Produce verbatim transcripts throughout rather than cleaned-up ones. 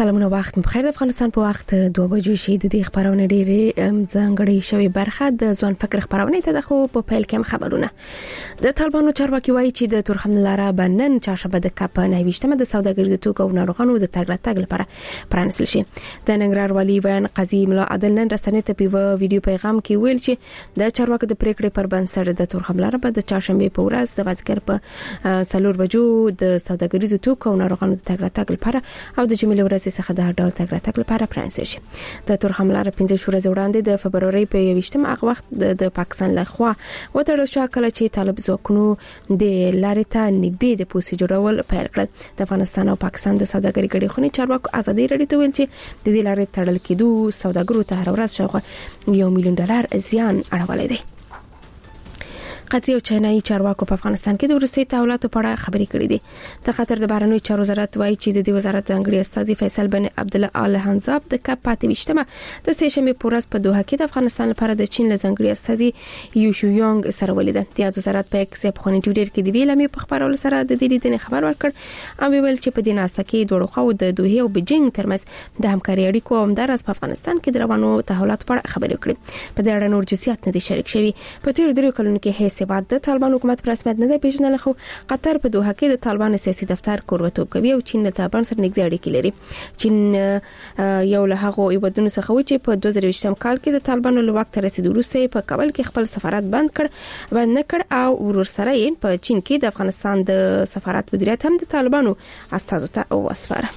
سلامونه وخت بخیر. د افغانستان په وخت دوه بجو شي د دې خبرونه ډېری ځانګړي شوی برخه د ځوان فکر خبرونه ته د خو په پیل کې خبرونه د طالبانو چارواکي وایي چې د تورخم لاره بنن چاشبه د کپ نه ویشتمه د سوداګریزو توکو او ناروغانو د تګ راتګ لپاره پرانسل شي. د ننګرهار والي بیان قاضي ملا عادل نن رسنۍ ته په ویډیو پیغام کې ویل چې د چارواکو د پریکړې پر بنسټ د تورخم لاره به د چهارشنبه په ورځ د مازیګر په سلور بجو د سوداګریزو توکو او ناروغانو د تګ راتګ لپاره او د جمعې ورځ څخه د ډول تګ راتګ لپاره پرانسل شي. د تورخم لاره پنځه ورځې وړاندې د فبروري په یوویشتمه هغه وخت د پاکستان لخوا وتړل شو کله چې طالب ځواکونو د لارې ته نږدې د پوسټ جوړول پیل کړل. د افغانستان او پاکستان د سوداګرۍ غړي خونې چارواکو ازادي رادیو ته ویل چې د دې لارې تړل کېدو سوداګرو ته هر ورځ شاوخوا یو میلیون ډالر زیان اړولی دی. قطري او چینایي چارواکو په افغانستان کې د روسي تحولاتو په اړه خبرې کړې دي. د قطر د بهرنیو چارو وزارت وایي چې د دې وزارت ځانګړي استاذ فیصل بن عبد الله آل حنزاب د کپ پاتې وشتمه د سېشنبه پورس په دوحه کې د افغانستان لپاره د چین له ځانګړي استاذ یو شو یونګ سره ولیده. د وزارت په ایکس په خونی ټویټر کې د ویلمې په خبرولو سره د دې لیدنې خبر ورکړ او ویل چې په دې ناسه کې دوه خو د دوحه او بیجینګ ترمنځ د همکاري اړیکو او همدارس په افغانستان کې د روانو تحولاتو په اړه خبرې وکړي. په دې اړه نور جزئیات نه دي شریک شوي. په تیر درې کلونو کې هیڅ بعد د طالبان حکومت پر رسمیت نه دی پیژندل، خو قطر په دوحه کې د طالبان سیاسي دفتر کوربتوب کوي او چین له طالبان سره نږدې اړیکې لري. چین یو له هغه ایوادونو څخه و چې په دوه زره ویشتم کال کې د طالبانو له وخت رسیدو وروسته په کابل کې خپل سفارت بند کړ بند نه کړ او ورور سره یې په چین کې د افغانستان د سفارت مدیریت هم د طالبانو استازو ته وسپاره.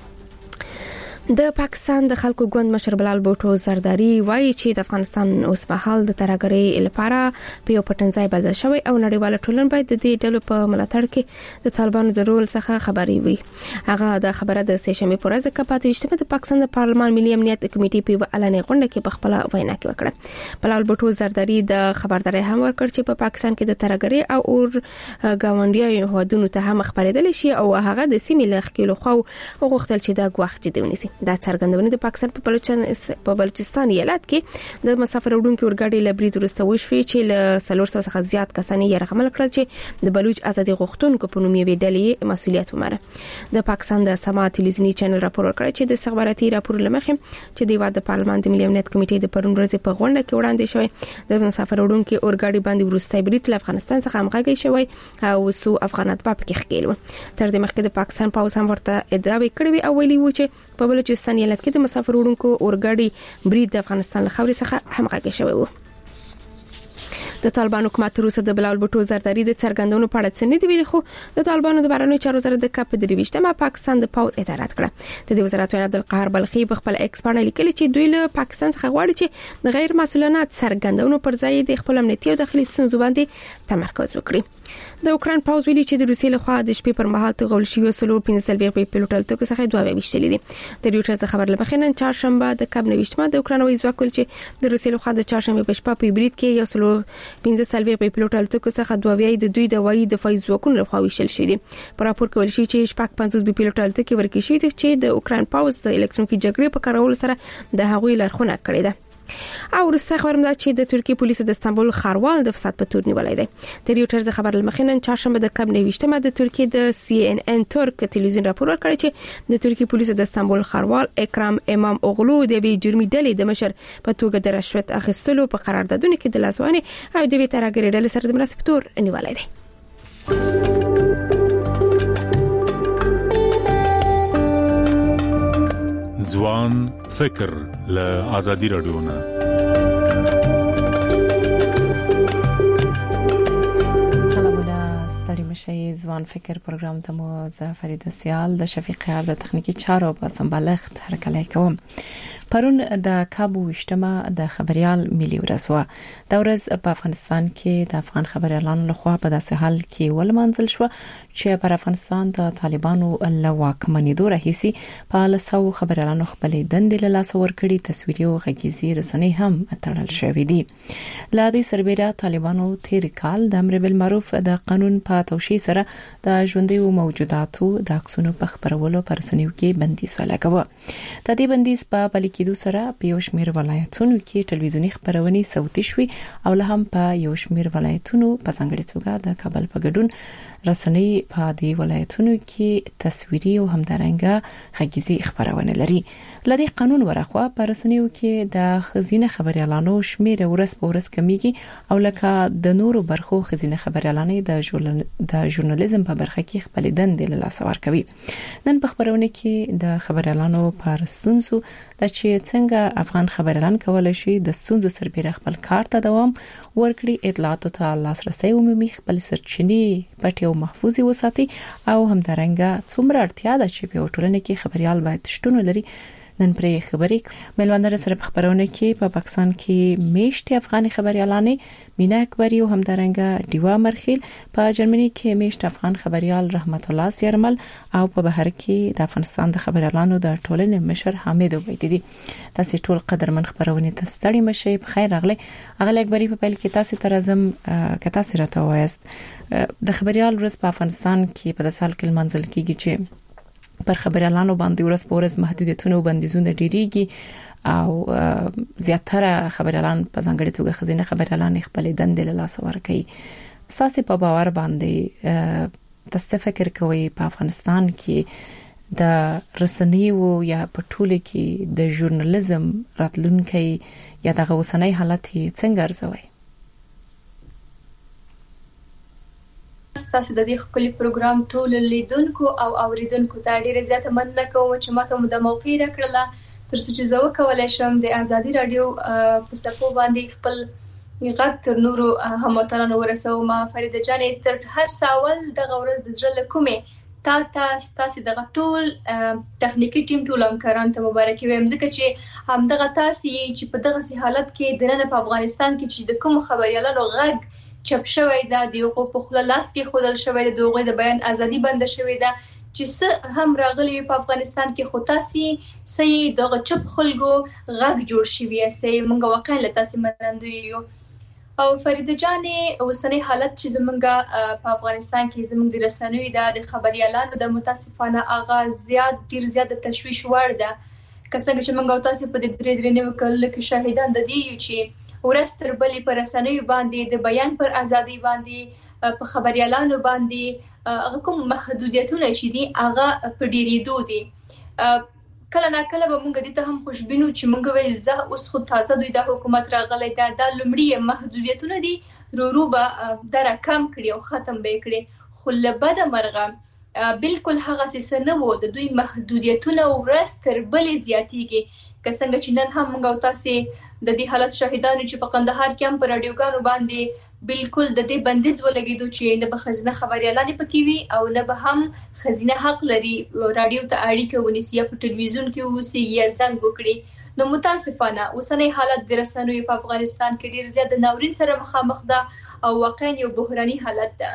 د پاکستان د خلکو ګوند مشر بلال بوټو زرداری وایي چې د افغانستان اوس مهال د ترهګرۍ لپاره په یو پټنځای بدل شوی او نړیواله ټولنه باید د دې ډلو په ملاتړ کې د طالبانو د رول څخه خبري وي. هغه د خبره د سېشنبه په ورځ کې پاتې وشتمه د پاکستان د پارلمان ملي امنیت کمیټې په اعلان غونډه کې په خپل وینا کې وکړه. بلال بوټو زرداری د خبرداري هم ورکړ چې په پاکستان کې د ترهګرۍ او اور گاونډیو هوادونو ته هم خبرېدل شي او هغه د سیمې لخوا خو غوښتل چې دا غوښ جدي ونیسي. دا څرګندونه د پاکستان په بلوچستان په بلوچستان ایالت کې د مسافر وړونکو اورګاډي لبرید ورسته وشوي چې له څلور سوه څخه زیات کسان یې رغمل کړل چې د بلوچ ازادي غوښتونکو په نوم یې ډلې مسؤلیت ومره. د پاکستان د سما ټلویزیونی چینل راپور ورکړ چې د استخباراتي راپور لمخې چې د واد پارلمان د ملي امنیت کمیټې د پرون ورځ په غونډه کې وړاندې شوی د مسافر وړونکو اورګاډي باندې ورسته برید له افغانستان څخه همغږی شوی او سو افغانات په کې ښکېل و. تر دې مخکې د پاکستان پاوز هم ورته ادعا وکړې او ویلي و چې په بلوچستان ایالت کې د مسافر وړونکو اورګاډي برید د افغانستان له خاورې څخه همغږی شوی و. د طالبان حکومت روسه د بلال بوټو زرداری د څرګندونو په اړه څه نه دی ویلي، خو د طالبانو د بهرنیو چارو وزارت د کپ د ویشتمه پاکستان د پاوز اطاعت کړه. د دې وزارت وینا عبدالقهار بلخي په خپل ایکس باندې لیکلي چې دوی له پاکستان څخه غواړي چې د غیر مسؤلانه څرګندونو پر ځای د خپل امنیتي او داخلي ستونزو باندې تمرکز وکړي. د اوکران پاوز ویلي چې د روسیې لخوا د شپې پر مهال توغول شوی سلو پنځه سلوي په پیلوټل توګه څخه دوه ویشتلې دي. د ریوټرز خبر لمخې نن چهارشنبه د کب نوښتمه د اوکرانوي ځواک ول چې د روسیې لخوا د چهارشنبه په شپه په برید کې یو سلو پنځه سلوي په پیلوټل توګه څخه دوه وی د دوی د وای د فایز ځواکونو لخوا ویشل شوی دي. په راپور کې ویل شوی چې شپږ پنځوس په پیلوټل توګه ورکې شوی دي چې د اوکران پاوز د الکترونیکي جګړې په کارولو سره د هغوی لارښوونه کړې ده. او وروسته خبرم ده چې د ترکیه پولیسو د استانبول ښاروال د فساد په تور نیولای دی. د ریوټرز خبر لمخې چهارشنبه د کب نوښتمه د ترکیه د سی ان ان ترک ټلویزیون راپور ورکړی چې د ترکیه پولیسو د استانبول ښاروال اکرام امام اوغلو د وی جرمي ډلې د مشر په توګه د رشوت اخیستلو په قراردادونه کې د لاسوهنې او د وی ترهګرۍ ډلې سره د مرستې په تور نیولای دی. ځوان فکر له آزادي رادیو نه شي ځوان فکر پروګرام ته مو زه فریده سیال د شفیق خیر د تخنیکی چارو په سمبالښت هرکلی کوم. پرون د کابو وشتمه د خبريال ملي ورسوه د ورځ په افغانستان کې د افغان خبريالانو لخوا په داسې حال کې ولمنځل شو چې پر افغانستان د طالبانو له واکمنېدو راهیسي په لاسو خبريالانو خپل دندې له لاس ورکړي تصویري او غږیزي رسنۍ هم تړل شوې دي. لا دې سربېره طالبانو تیر کال د امر بالمعروف د قانون په توشي سره د ژوندۍ موجوداتو د عکسونو په خبرولو پر رسنیو کې بندیز ولګاوه. د دې بندیز په بلکې کېدو سره په یو شمېر ولایتونو کې ټلویزیونی خبرونه صوتي شوي او له هم په یو شمېر ولایتونو په ځانګړي توګه د کابل په ګډون رسنۍ په دې ولایتونو کې تصویري او همدارنګه غږیزي خبرونه لري. لدی قانون ورخوا په رسنیو کې د خزینه خبريالانو شمېر ورځ په ورځ کمیږي او لکه د نورو برخو خزینه خبريالانې د د ژورنالیزم په برخه کې خپل دندې له لاس ورکوي. نن په خبرونه کې د خبريالانو پر ستونزو د چې څنګه افغان خبريالان کولای شي د ستونزو سربېره خپل کار ته دوام ورکړي، اطلاعاتو ته لاسرسي عمومي خپل سرچینې پټي او محفوظ وساتي او همدارنګه څومره اړتیا ده چې په ټولنه کې خبريال باید شتون ولري. نن پرې خبرې ملوندر سره په خبرونه کې په پاکستان کې میشت افغاني خبريالانې مینا اکبری او همدارنګه دیوا مرخیل، په جرمني کې میشت افغان خبريال رحمت الله سیرمل او په بهر کې د افغانستان د خبريالانو د ټولنې مشر حامد عبیدی. تاسو ټول قدرمن خبرونه ته ستړي مشي، په خیر راغلي. اغل اکبری په پیل کې تاسو ته راځم که تاسو راته وایست د خبريال ورځ په افغانستان کې په سال کې منځل کېږي چې پر خبريالانو باندې ورځ په ورځ محدودیتونه او بندیزونه ډیریږي او زیاتره خبريالان په ځانګړي توګه خزینه خبريالان خپل دندې له لاس ورکوي. ساسي په باور باندې تاسو فکر کوئ په افغانستان کې د رسنیو یا په ټوله کې د ژورنالیزم راتلونکي یا د اوسنۍ حالت څنګه ارزوي؟ تاسو د دې خپل پروګرام ټول لیدونکو او اوریدونکو ته ډیره زیاته مننه کوم چې ماته د موقع راکړله ترڅو چې زه وکولای شم د ازادي رادیو په صفو باندې خپل غږ تر نورو هموطنانو ورسوم. فریده جانې تر هر سوال د غورز د زړه کومه تا تاسو تاسو د ټول تخنیکی ټیم ټول همکاران ته مبارک وایم ځکه چې همدغه تاسو چې په دغه حالت کې د نن په افغانستان کې چې د کوم خبريالانو غږ چپ شوی دا دیغه په خپل لاس کې خودل شوی د دوغه د بیان ازادي بند شوی دا چې څه هم راغلی په افغانستان کې خو تاسو سې دغه چپ خلکو غږ جوړ شوی است. موږ واقعا له تاسو منندوی یو. او فریده جانې اوسنۍ حالت چې زمونږ په افغانستان کې زمونږ د رسنیو د خبريالانو د متاسفانه اغاز زیات ډیر زیات تشویش وړ ده. که څنګه چې موږ تاسو په دې درې درې نیو کال کې شاهدان د دې یو چې ورستر بلی پر رسنیو باندې د بیان پر ازادي باندې په خبريالانو باندې کوم محدودیتونه شې دي هغه په ډیریدو دي. کله نا کله به موږ د ته هم خوشبینو چې موږ ویل زه اوس خو تازه دوی د حکومت راغلی دا د لومړی محدودیتونه دي رورو به در کم کړي او ختم به کړي، خو لبد مرغه بالکل هغه څه نه وو. د دوی محدودیتونه ورستر بلی زیاتیږي. که څنګه چې نن هم موږ تاسو د دې حالت شاهدانو چې په قندهار کې هم پر رادیوګانو باندې بالکل د دې بندیز ولګیدو چې نه به خزینه خبريالان پکې وي او نه به هم خزینه حق لري رادیو ته اړیکه ونیسي یا په ټلویزیون کې وسی یا زنګ وکړي. نو متاسفانه اوسنۍ حالت د رسنیو په افغانستان کې ډیر زیات ناورین سره مخامخ ده او واقعا یو بحراني حالت ده.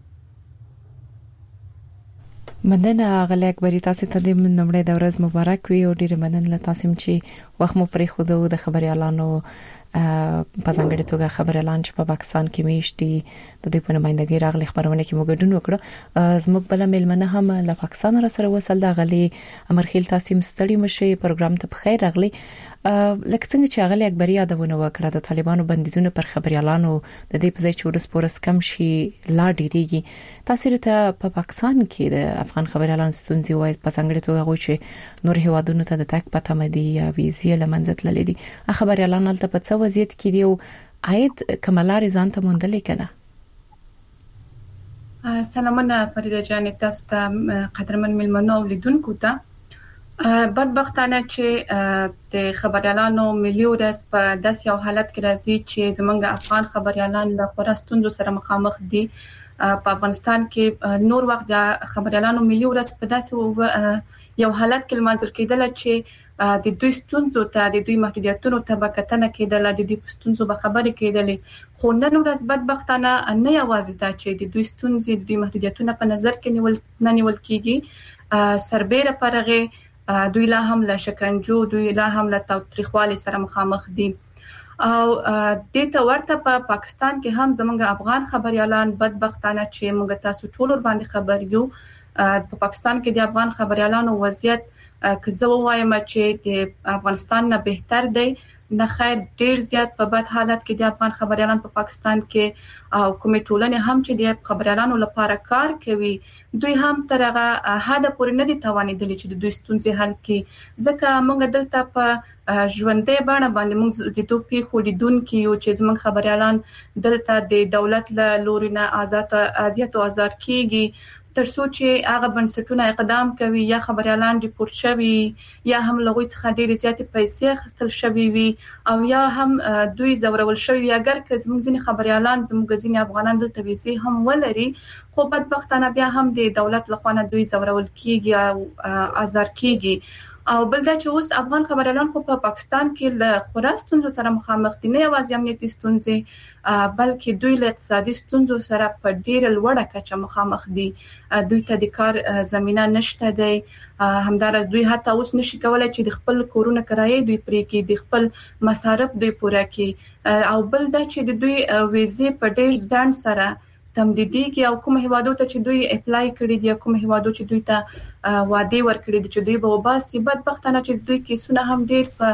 مننه غلی اکبری، تاسو ته د نومړی د ورځ مبارک وي او ډیره مننه تاسو چې وخت مو پرې خو د خبريالانو په ځانګړي توګه خبريالان چې په پاکستان کې میشتي د دې په نمائندګۍ راغلي خبرونه کې موږ ګډون وکړو. زموږ بل ملمنه هم له پاکستان سره وصل دا غلي امرخیل تاسو مستړي مشي پروګرام ته بخیر راغلي. لکه څنګه چې غلی اکبری یادونه وکړه د طالبانو بندیزونه پر خبريالانو د دې په ځای چې ورس پورس کم شي لا ډیریږي. تاسو ته په پاکستان کې د افغان خبريالانو ستونزې وایي په څنګه توګه غوي چې نور هیوادونو ته د تک پته مدي یا ویزې لمنځت للیدي خبريالانو ته په څه وضعیت کې دی او عید کمالار ځان ته موندل کنه؟ سلامونه فریده جان، تاسو ته قدرمن ملمنو ولیدونکو ته بدبختانه چې د خبريالانو ملي ورځ په داس یو حالت کې راځي چې زمونږ افغان خبريالان له خورستونو سره مخامخ دي. په افغانستان کې نور وخت د خبريالانو ملي ورځ په داس یو حالت کې منځل کېدل چې د دوی ستونزو ته د دوی محدودیتونو ته بکتنه کېدل، د دې ستونزو به خبرې کېدلې. خو نن ورځ بدبختانه نه یوازې دا چې د دوی ستونزې د دوی محدودیتونه په نظر کې نیول نه نیول کېږي، سربېره پرغه دوی لا هم له شکنجو، دوی لا هم له تاوتریخوالي سره مخامخ دي. او د ته ورته په پاکستان کې هم زمونږ افغان خبريالان بدبختانه چې موږ تاسو ټول باندې خبر یو، په پاکستان کې د افغان خبريالانو وضعیت که زه وایم چې د افغانستان نه بهتر دی نه خیر ډیر زیات په بد حالت کې د افغان خبريالان په پاکستان کې او کومې ټولنې هم چې د خبريالانو لپاره کار کوي دوی هم تر هغه حد پورې نه دي توانېدلي چې د دوی ستونزې حل کړي ځکه موږ دلته په ژوندۍ بڼه باندې موږ د دوی په لیدونکو یو چې زموږ خبريالان دلته د دولت له لوري نه آزاد اذیت او آزار کیږي ترڅو چې هغه بنسټونه اقدام کوي یا خبريالان ریپورت شوي یا هم لغوي څخه ډېر زیات پیسې خستل شوي وي او یا هم دوی زورول شوي وي اگر که زموږ ځینې خبريالان زموږ ځینې افغانان دلته ویسي هم ولري خو بدبختانه بیا هم د دولت لخوا نه دوی زورول کیږي او آزار کیږي او بل دا چې اوس افغان خبريالان خو په پاکستان کې له خورستونو سره مخامخ دي نه یوازې امنیتي ستونزې بلکې دوی له اقتصادي ستونزو سره په ډېر لوړه کچه مخامخ دي دوی ته د کار زمينه نشته دی همدارس دوی حتی اوس نشي کولای چې د خپل کورونه کرایه دوی پرې کې د خپل مصارف دوی پوره کړي او بل دا چې د دوی ویزې په ډېر ځان سره تمدیدي کې او کوم هیوادو ته چې دوی اپلای کړی دي کوم هیوادو چې دوی ته وعده ورکړي دي چې دوی به وباسي بدبختانه چې دوی کیسونه هم ډیر په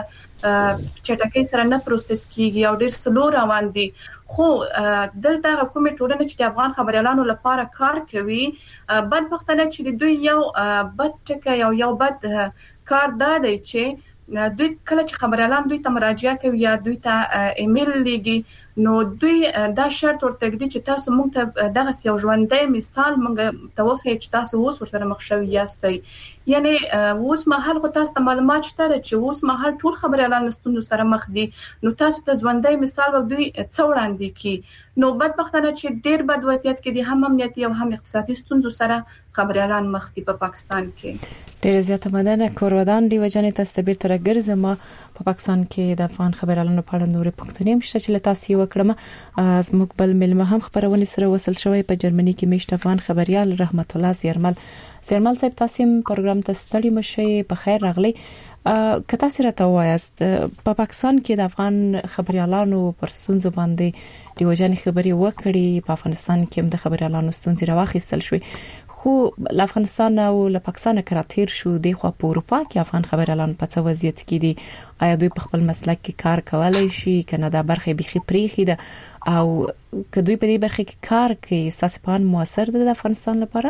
چټکۍ سره نه پروسس کیږي او ډیر سلو روان دي خو دلته کومې ټولنې چې د افغان خبريالانو لپاره کار کوي بدبختانه چې دوی یو بد ټکی او یو بد کار دادی چې دوی کله چې خبريالان دوی ته مراجعه کوي یا دوی ته ایمیل لیږي نو دوی دا شرط ورته دي چې تاسو موږ ته دغه یو ژوندۍ مثال موږ ته وخی چې تاسو اوس ورسره مخ شوي یاستئ یعنی اوس مهال خو تاسو ته معلومات شته چې اوس مهال ټول خبريالان ستونزو سره مخ دي نو تاسو ته ژوندۍ مثال و دوی څو وړاندې کی نو بدبختانه چې ډیر بد وضعیت کې دي هم امنیتي او هم اقتصادي ستونزو سره خبريالان مخ دي په پاکستان کې ډیر زیات مننه کورودان دی وجنې تاسو ته بیرته راګرځم په پاکستان کې د افغان خبريالانو په اړه نورې پوښتنې مشته چې تاسو وکړم زموږ بل ملمه هم خبرونه سره وصل شوی په جرمني کې میشت افغان خبريال رحمت الله زیرمل زیرمل صاحب تاسو پروګرام ته ستړي مشه په خیر راغلی که تاسو راته وایاست په پاکستان کې د افغان خبريالانو پر ستونزو باندې د وجنې خبري وکړي په افغانستان کې هم د خبريالانو ستونزې راوخیستل شوی خو له افغانستان او له پاکستان کراتیر شو د خو په اروپا کې افغان خبريالان په څه وضعیت کې دي آیا دوی په خپل مسلک کې کار کولای شي کنه دا برخه بيخي پریخي ده او که دوی په دې برخه کې کار کوي ساسپان موثر ده د افغانستان لپاره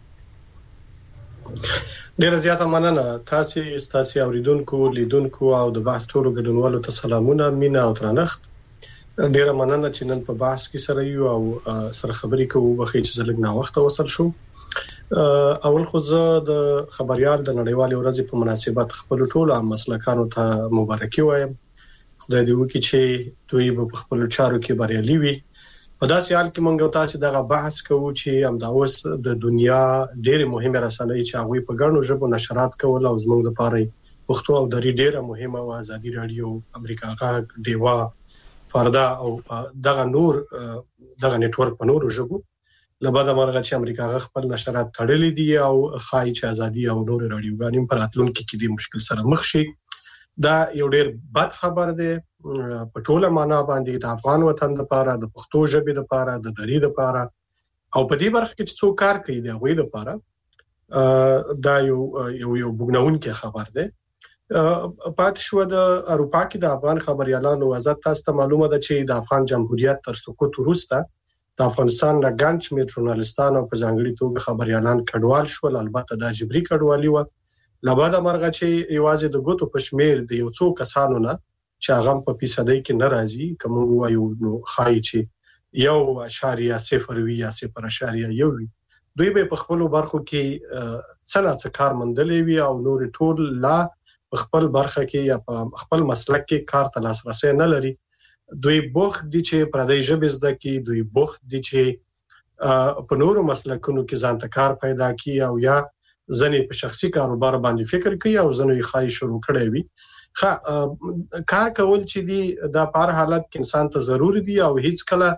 ډیر زیاته مننه تاسو تاسو اوریدونکو لیدونکو او د بحث ټولو ګډونوالو ته سلامونه مینا او ترنخت ډیر مننه چې نن په بحث کې سره یو او سره خبرې کوو بخې چې زلګ نه وخت وصل شو اول خو زه د خبريال د نړیوال ورځې په مناسبت خپل ټولو مسلکانو ته مبارکي وایم خدای دې وکړي چې دوی په خپل چارو کې بریالي وي په داسې حال کې مونږ تاسو دغه بحث کوو چې هم دا اوس د دنیا ډېر مهمه رسنۍ چې هغه په ګڼو ژبو نشرات کول او زموږ لپاره پښتو او دري ډېره مهمه او ازادي رادیو امریکا غاګ دیوا فردا او دغه نور دغه نتورک په نورو ژبو لبدا مرغه چې امریکا غ خپل نشرات تړلې دي او خای چې ازادي او نور رادیوګانې په راتلونکو کې د مشکل سره مخ شي دا یو ډېر بد خبر دی په ټوله معنا باندې د افغان وطن لپاره د پښتو ژبې لپاره د دري لپاره او په دې برخه کې چې څو کار کوي د غوي لپاره دا یو یو یو بګناونکي خبر دی پات شو د اروپا کې د افغان خبريالانو وضعیت تاسو ته معلومه ده چې د افغان جمهوریت تر سقوط وروسته د افغانستان د ګڼ شمېر ژورنالستانو په ځانګړي توګه خبريالان کډوال شول البته د جبري کډوالي و لبدا مرغه چې یوازې د ګوتو په شمېر د یو څو کسانو نه چې هغه په فیصدي کې ناراضي کوم وایو نو خای چې یو اشاریه صفر وی یا صفر اشاریه یو وی دوی به په خپل برخو کې څنګه کار مندلې وی او نور ټول لا خپل برخه کې یا په خپل مسلک کې کار تلاش رسې نه لري دوی بوخ دي چې پردې ژبې زده کی دوی بوخ دي چې په نورو مسلکونو کې ځان ته کار پیدا کی او یا ځنې په شخصي کاروبار باندې فکر کوي او ځنې خای شروع کړي وي خا کار کول چې دی د پاره حالت کې انسان ته ضروری دي او هیڅ کله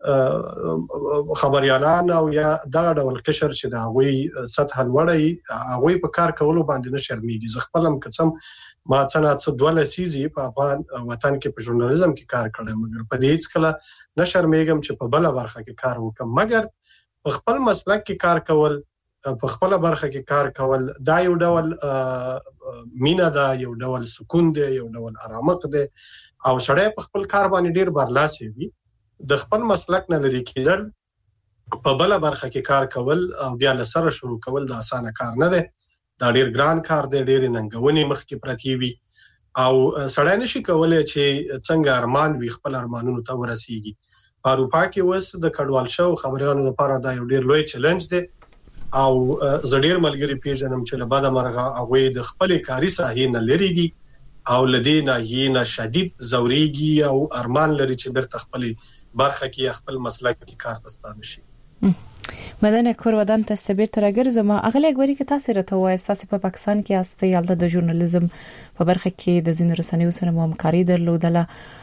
خبريالان او یا دغه ډول قشر چې دا غوي سطح لوړی هغه په کار کولو باندې نه شرمېږي زه خپلم قسم ما څنګه څه دوله سيزي په افغان وطن کې په ژورنالیزم کې کار کړم مګر په دې هیڅ کله نه شرمېږم چې په بل برخه کې کار وکم مګر په خپل مسلک کې کار کول په خپل برخه کې کار کول دا یو ډول مینا دا یو ډول سکون دی یو ډول آرامښت دی او سړی په خپل کار باندې ډیر برلاسي وي د خپل مسلک نه لري کېدل په بل برخه کې کار کول او بیا له سره شروع کول د اسانه کار نه دی دا ډیر ګران کار دی ډیر ننګونی مخ کې پرتی وي او سړی نشي کولای چې څنګه ارمان وي خپل ارمانونو ته ورسیږي په اروپا کې اوس د کډوال شو خبريالانو لپاره دا یو ډیر لوی چیلنج دی او زړیر ملګری پیژنم چې له بعده مرغه هغه د خپل کاري ساحې نه لري دي او لدینا یې نه شدید زوريږي او ارمان لري چې برته خپل برخه کې خپل مسلک کې کار تستانه شي مدنه کور ودان ته استبیر ترګر زما اغلی غوري کې تاسو راته وایي تاسو په پاکستان کې استه یالده د ژورنالیزم په برخه کې د زین رسنیو سره مو همکاري درلودله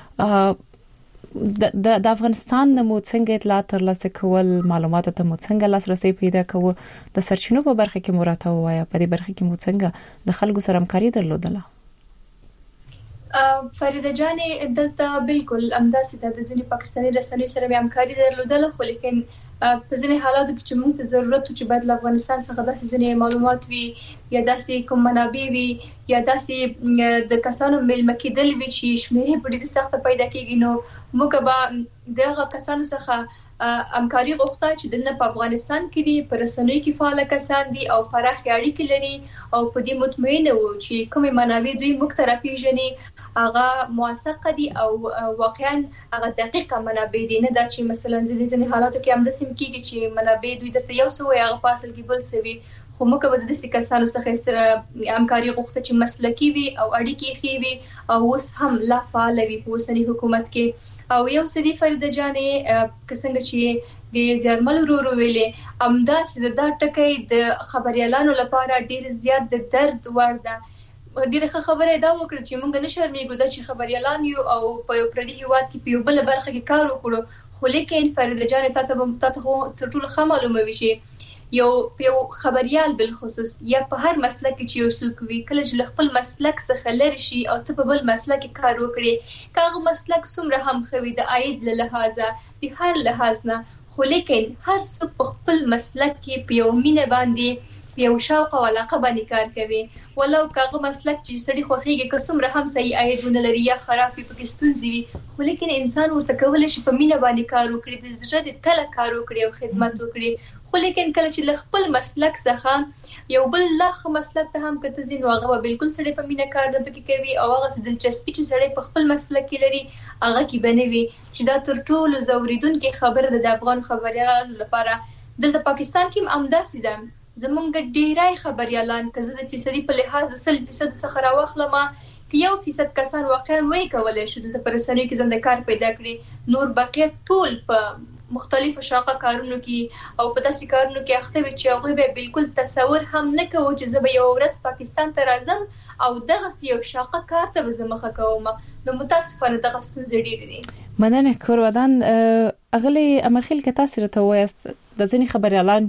د د افغانستان نمو څنګه اطلاعات ترلاسه کول معلومات ته مو څنګه لاسرسي پیدا کوو د سرچینو په برخه کې مراته وایي په دې برخه کې مو څنګه د خلکو سره همکاري درلودله فریده جانې دلته بالکل امداسي د ځینې پاکستاني رسنیو سره همکاري درلودله خو لیکن په ځینې حالاتو کې چې موږ ته ضرورت چې باید له افغانستان څخه داسې ځینې معلومات وي یا داسې کوم منابع وي یا داسې د کسانو ملمه کېدل وي چې شمیرې په ډېره سخته پیدا کېږي نو موږ به دغه کسانو څخه همکاري غوښته چې دنه په افغانستان کې دي په رسنیو کې فعال کسان دي او پراخ اړیکې لري او په دې مطمئنه وو چې کومه منابع دوی موږ ته راپېژني هغه موثقه دي او واقعا هغه دقیقه منابع دي نه دا چې مثلا ځینې حالاتو کې هم د سیم کېږي چې منابع دوی درته یو څه وي هغه په اصل کې بل څه وي خو موږ به د دې کسانو څخه همکاري غوښته چې مسلکي وي او اړیکې ښې وي او اوس هم لا فعال وي په اوسني حکومت کې او یو سړي فرید جانې څنګه چې د زیارمل ورو ویلې امداسې د ټکي د خبريالانو لپاره ډیر زیات د درد ور ده ډیره خبره دا وکړه چې موږ نه شرمېږو د چې خبريالان یو او په یو پردي هیواد کې په بل برخه کې کار وکړو خو لیکن فرید جانې تاسو تاسو تر ټولو ښه معلومه وي چې یو یو خبريال بل خصوص یا په هر مسلک کې چې یو څوک وي کله چې خپل مسلک څخه لری شي او ته په بل مسلک کې کار وکړي کاغه مسلک څومره هم خوي د عاید له لحاظه د هر لحاظ نه خو لیکن هر څوک په خپل مسلک کې په یو مینه باندې یو شوق او علاقه باندې کار کوي ولو کاغه مسلک چې سړي خوخيږي که څومره هم صحیح عاید ونه لري یا خراب په کې ستونزې وي خو لیکن انسان ورته کولای شي په مینه باندې کار وکړي د زړه د تل کار وکړي او خدمت وکړي خو لیکن کله چې خپل مسلک څخه یو بل لخ مسلک ته هم کته زین واغه بالکل سړی په مینه کار نه پکې کوي او هغه دلچسپي چې سړی په خپل مسلک کې لري هغه کې بنوي چې دا تر ټولو زوریدونکو خبره د افغان خبريال لپاره دلته پاکستان کې امداسي ده زمونږ ډیرای خبريالان کزه د فیصدي په لحاظ سل فیصد څخه راوخلمه کې یو فیصد کسان واقعا وایي کولای شو د پرسنوي کې زنده کار پیدا کړي نور بقیه ټول په مختلفو شاقه کارونو کې او په داسې کارونو کې اخته وي چې هغه به بالکل تصور هم نه کوي چې زه به یو ورځ پاکستان ته راځم او دغه یو شاقه کار ته زمخه کوم نو متاسفانه دغه ستونزې ډېرې دي مدنه کور ودان اغلی امرخیل کې تاسو ته وایست د ځینې خبريالان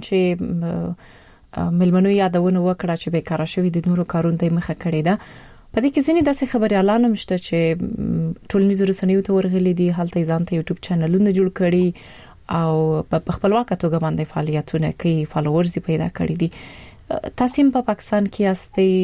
چې ملمنو یادونه وکړه چې بیکاره شوی د نورو کارونو ته مخه کړې ده په دې کې ځینې داسې خبريالان مشته چې ټولنیز رسنیو ته ورغلي دي حالت ځان ته یوټیوب چینلونه جوړ کړي او په خپلواکه توګه باندې فعالیتونه کوي فالوورز پیدا کړي دي تاسو په پاکستان کې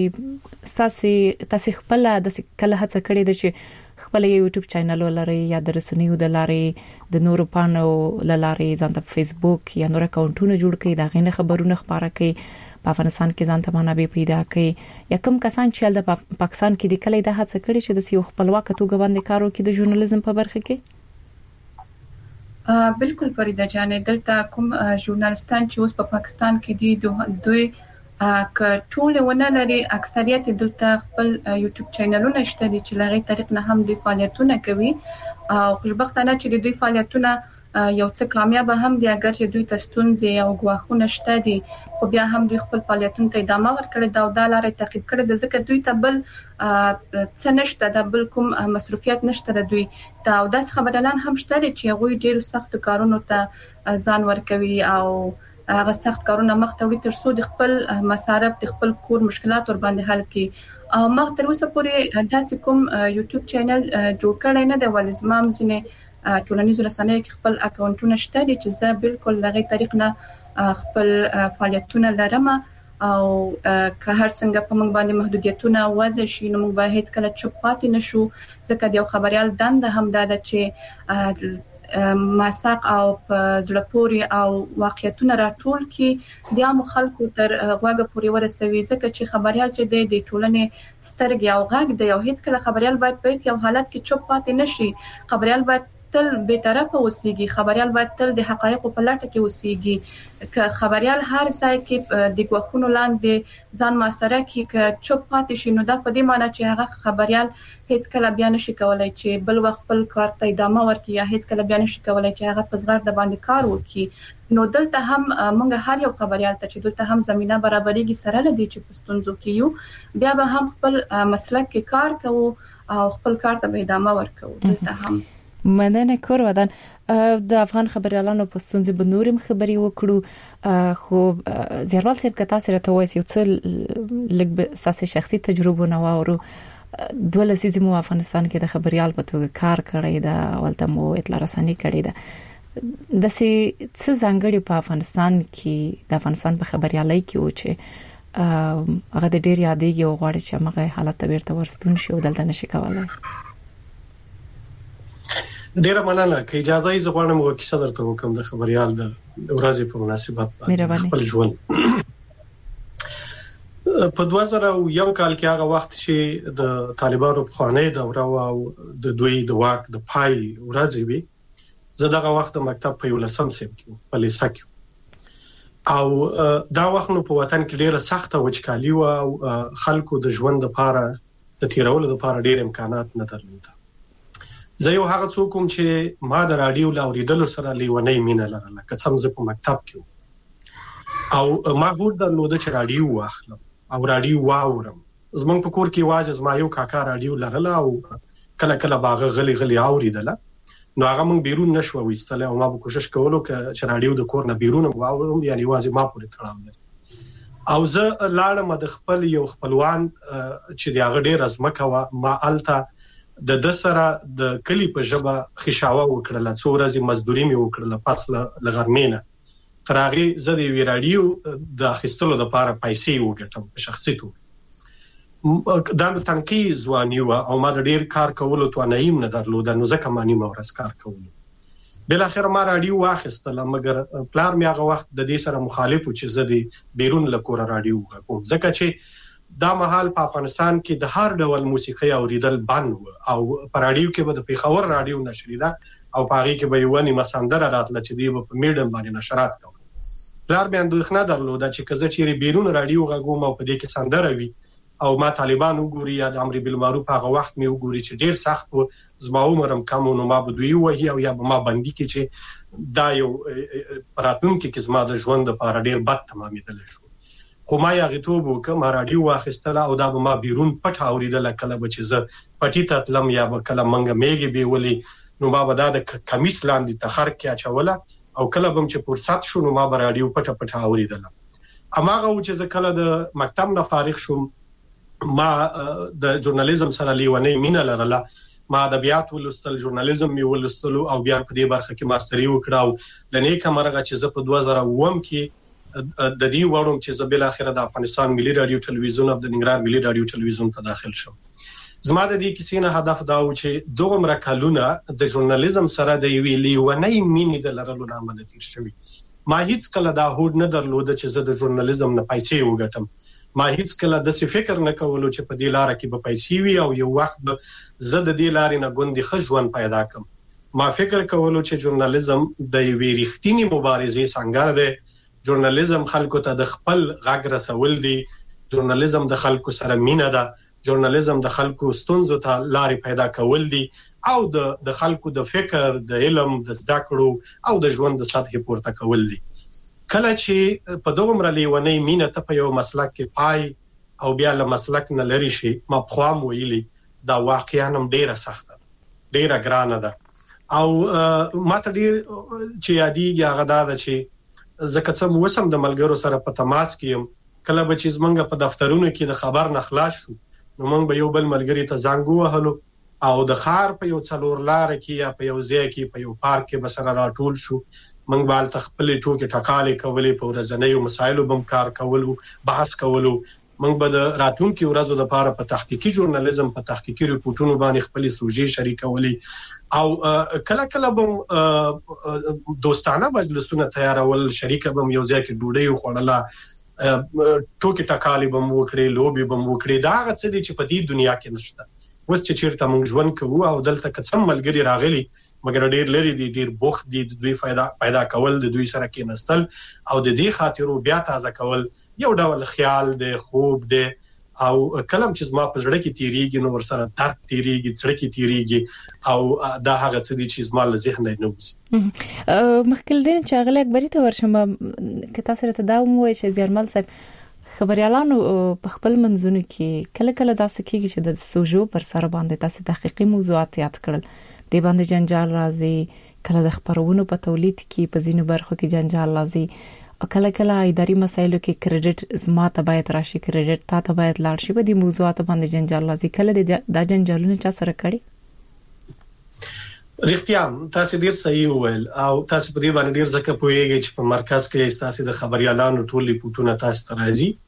استي تاسو تاسو خپل د کله هڅه کړې ده چې خپل یوټیوب چینل ولري یا د رسنیو د لارې د نورو پانو لارې ځان ته فیسبوک یا نور اکاونټونه جوړ کړي دا غینه خبرونه خبره کوي په افغانستان کې ځان ته منابع پیدا کړي یا کوم کسان چې د پاکستان کې د کله د هڅه کړې چې د یو خپلواکه توګه باندې کار وکړي د ژورنالیزم په برخه کې بالکل فریده جانې دلته کوم ژورنالستان چې اوس په پاکستان کې دي دوی که ټول ونه لري اکثریت دلته خپل یوټیوب چینلونه شته دي چې لغې طریق نه هم دوی فعالیتونه کوي او خوشبختانه چې دوی فعالیتونه یو څه کامیاب هم دي اگر چې دوی تستونځي او غواخونه شته دي خو بیا هم دوی خپل فعالیتونه ته ادامه ورکړي دا د لارې تعقیب کړي د ځکه دوی ته بل څه نشته د بل کوم مصرفیت نشته د دوی دا او داس خبريالان هم شته چې هغه ډېر سخت کارونو ته ځان ورکوي او هغه سخت کارونه مخ ته وړي تر څو د خپل مصارف د خپل کور مشکلات ور باندې حل کړي او مخ تر اوسه پورې داسې کوم یوټیوب چینل جوړ کړی نه دی ولې زمام ځنه ټولنیز رسنۍ کې خپل اکاونټونه شته دي چې زه بالکل لغې طریق نه خپل فعالیتونه لرم او که هر څنګه په موږ باندې محدودیتونه وضع شي نو موږ به هیڅ کله چوپ پاتې نشو ځکه د یو خبريال دنده هم دا ده چې مساق او زړه پوري او واقعیتونه راټول کی د عام خلکو تر غوږه پوري ورسوي ځکه چې خبريال چې د ټولنې سترګې او غږ د یو هیڅ کله خبريال باید په یو حالت کې چوپ پاتې نشي خبريال باید تل به طرفه اوسېږي خبريال باید تل د حقایقو په لټه کې اوسېږي که خبريال هر ځای کې د غوښونو لاندې ځان مسره کې ک چوپ پاتې شي نو دا په دې معنی چې هغه خبريال هیڅ کله بیا نشي کولای چې بل وخت خپل کار ته ادامه ورکړي یا هیڅ کله بیا نشي کولای چې هغه په زغر د باندې کار وکړي نو دلته هم موږ هر یو خبريال ته چې دلته هم زمينه برابرېږي سره لدی چې پښتونځو کې یو بیا به هم خپل مسلک کې کار کوو او خپل کار ته ادامه ورکوو دلته هم مننه کور ودان د افغان خبريالانو په ستونزې به نورم خبري وکړو خو زیروال صاحب کته سره ته وایي یو څه لګ ساسي شخصي تجربه نو اورو دوله سیزه مو افغانستان کې د خبريال په توګه کار کړی دا ولته مو اطلاع رسنۍ کړی دا د سي څه ځانګړي په افغانستان کې د افغانستان په خبريالۍ کې و چې هغه د ډیر یادېږي او غواړي چې هغه حالت ته ورته ورستون شي او دلته نشي کولای ډیره مننه که اجازه یې زغوانم و کیسه درته وکم د خبريال د ورځې په مناسبت باندې خپل ژوند په دوه زره یو کال کې هغه وخت چې د طالبانو په خانه دوره او د دوی د واک د پای ورځې وي زه دغه وخت د مکتب په یو لسم سیم کې په لیسه کې او دا وخت نو په وطن کې ډیره سخته وچکالي و او خلکو د ژوند لپاره د تیرولو لپاره ډیر امکانات نه درلوده زه یو هغه څوک کوم چې ما د رادیو لاوریدلو سره لیونی مینه لرله که څم زه په مکتب کې او ما هوډ درلوده چې رادیو واخلم او رادیو واورم زمونږ په کور کې واجز ما یو کاکا رادیو لرله او کله کله باغ غلی غلی اوریدله نو هغه مونږ بیرون نشو وېستله او ما به کوشش کولو چې رادیو د کور نه بیرون واورم یعنی واځي ما پورې تړاو لري او زه لاړم د خپل یو خپلوان چې د هغه ډیر ازمکه وا ما الته د د سره د کلی په ژبه خشاوه وکړه څو ورځې مزدوري مې وکړه پس لغرمینه ترغه زه د وی رادیو د اخیستلو لپاره پیسې وګټم په شخصي توګه دا د تنقی ځواني او ما د ډیر کار کولو توانایم نه درلوده نو ځکه مانی مورس کار کولو بل اخر ما رادیو واخیستله مګر پلار مې هغه وخت د دې سره مخالف و چې زه د بیرون لکور رادیو کوم ځکه چې دا مهال په افغانستان کې د هر ډول موسیقي اوریدل بند و او په رادیو کې به د پیښور رادیو نشریده او په هغه کې به یو نیم سندره راتله چې دی په میډم باندې نشرات کوي پلار مې اندوخنه درلوده چې کزه چیرې بیرون رادیو غووم او په دې کې سندره وي او ما طالبان وګوري یا د امر بالمعروف هغه وخت مې وګوري چې ډیر سخت و زما عمرم کم نو ما به دوی وهي او یا ما باندې کې چې دا یو پراتون کې زما د ژوند لپاره ډیر بد تمامېدل شو خو ما یې غیتوب وکم رادیو واخیستله او دا به ما بیرون پټ اوریدل کله به چې زه پټی ته تلم یا به کله منګه میګي به ولي نو ما به دا د کمیس لاندې تخر کې اچوله او کله به چې فرصت شو نو ما به رادیو پټ پټ اوریدل اماغه چې زه کله د مکتب نه فارغ شوم ما د ژورنالیزم سره لیونی مینه لرله ما ادبیات ولستل ژورنالیزم می ولستل او بیا په دې برخه کې ماستری وکړاو لنې کمرغه چې زه په دوه زره اووم کې د دې وړم چې زه بل اخره د افغانستان ملي رادیو ټلویزیون او د ننګرهار ملي رادیو ټلویزیون ته داخل شوم زما د دې کیسې نه هدف دا و چې دوه مرکلونه د ژورنالیزم سره د یوې لیونی مینې د لرلو نه عمل تیر شوی ما هیڅ کله دا هوډ نه درلوده چې زه د ژورنالیزم نه پیسې وګټم ما هیڅ کله د څه فکر نه کولو چې په دې لار کې به پیسې وي او یو وخت زه د دې لارې نه ګوندې خژوند پیدا کړم ما فکر کولو چې ژورنالیزم د یوې ریښتینی مبارزې څنګه ده ژورنالیزم خلکو ته د خپل غږ رسول دي ژورنالیزم د خلکو سره مینه ده ژورنالیزم د خلکو ستونزو ته لارې پیدا کول دي او د د خلکو د فکر د علم د زده کړو او د ژوند د سطح پورته کول دي کله چې په دغه مرلیونی مینه ته په یو مسلک کې پای او بیا له مسلک نه لری شي ما خپل ویلي دا واقعا هم ډیره سخته ډیره ګرانه ده او ماته ډیر چې یادېږي هغه دا ده چې زکه څم وسم د ملګرو سره په تماس کې کله به چې زمونږ په دفترونو کې د خبر نه خلاص شو نو موږ به یو بل ملګری ته زنګ وهلو او د خار په یو څلور لار کې یا په یو ځای کې په یو پارک کې مثلا راټول شو موږ بال تخپل ټوکې ټکالې کولې په ورځنیو مسایلو بم کار کولو بحث کولو موږ به د راتلونکي ورځو لپاره په تحقیقي ژورنالیزم په تحقیقي ریپورتونو باندې خپل سوژې شریکولې او کله کله به دوستانه مجلسونه تیارول شریکه به یو ځای کې ډوډۍ خوړله ټوکې ټکالې به وکړي لوبي به وکړي دا هغه څه دي چې په دې دنیا کې نشته اوس چې چیرته موږ ژوند کوو او دلته کڅم ملګری راغلي مګر ډېر لري دي ډېر بوخت دي د دوی فائدہ پیدا کول د دوی سره کې نستل او د دې خاطرو بیا تازه کول یو ډول خیال دی خوب دی او کلم چې زما په ژړه کې تیریږي نو ور سره درد تیریږي څړه کې تیریږي او دا هغه څه دي چې زما له ذهن نه وځي مخکل دین چې غلک بری ته ورشم که تاسو ته دا وایي چې زیرمل صاحب خبريالانو په خپل منځونو کې کله کله داسې کېږي چې د سوژو پر سر باندې تاسو تحقیقي موضوعات یاد کړل د باندې جنجال راځي کله د خبرونو په تولید کې په ځینو برخو کې جنجال راځي او کله کله اداري مسایلو کې کریډټ زما ته باید راشي کریډټ تا ته باید لاړ شي په دې موضوعات باندې جنجال راځي کله د جنجالونو چا سره کړي رښتیا تاسو ډیر صحیح وویل او تاسو په دې باندې ډیر ځکه پوهیږئ چې په مرکز کې تاسو د خبريالانو ټول ریپورتونه تاسو ته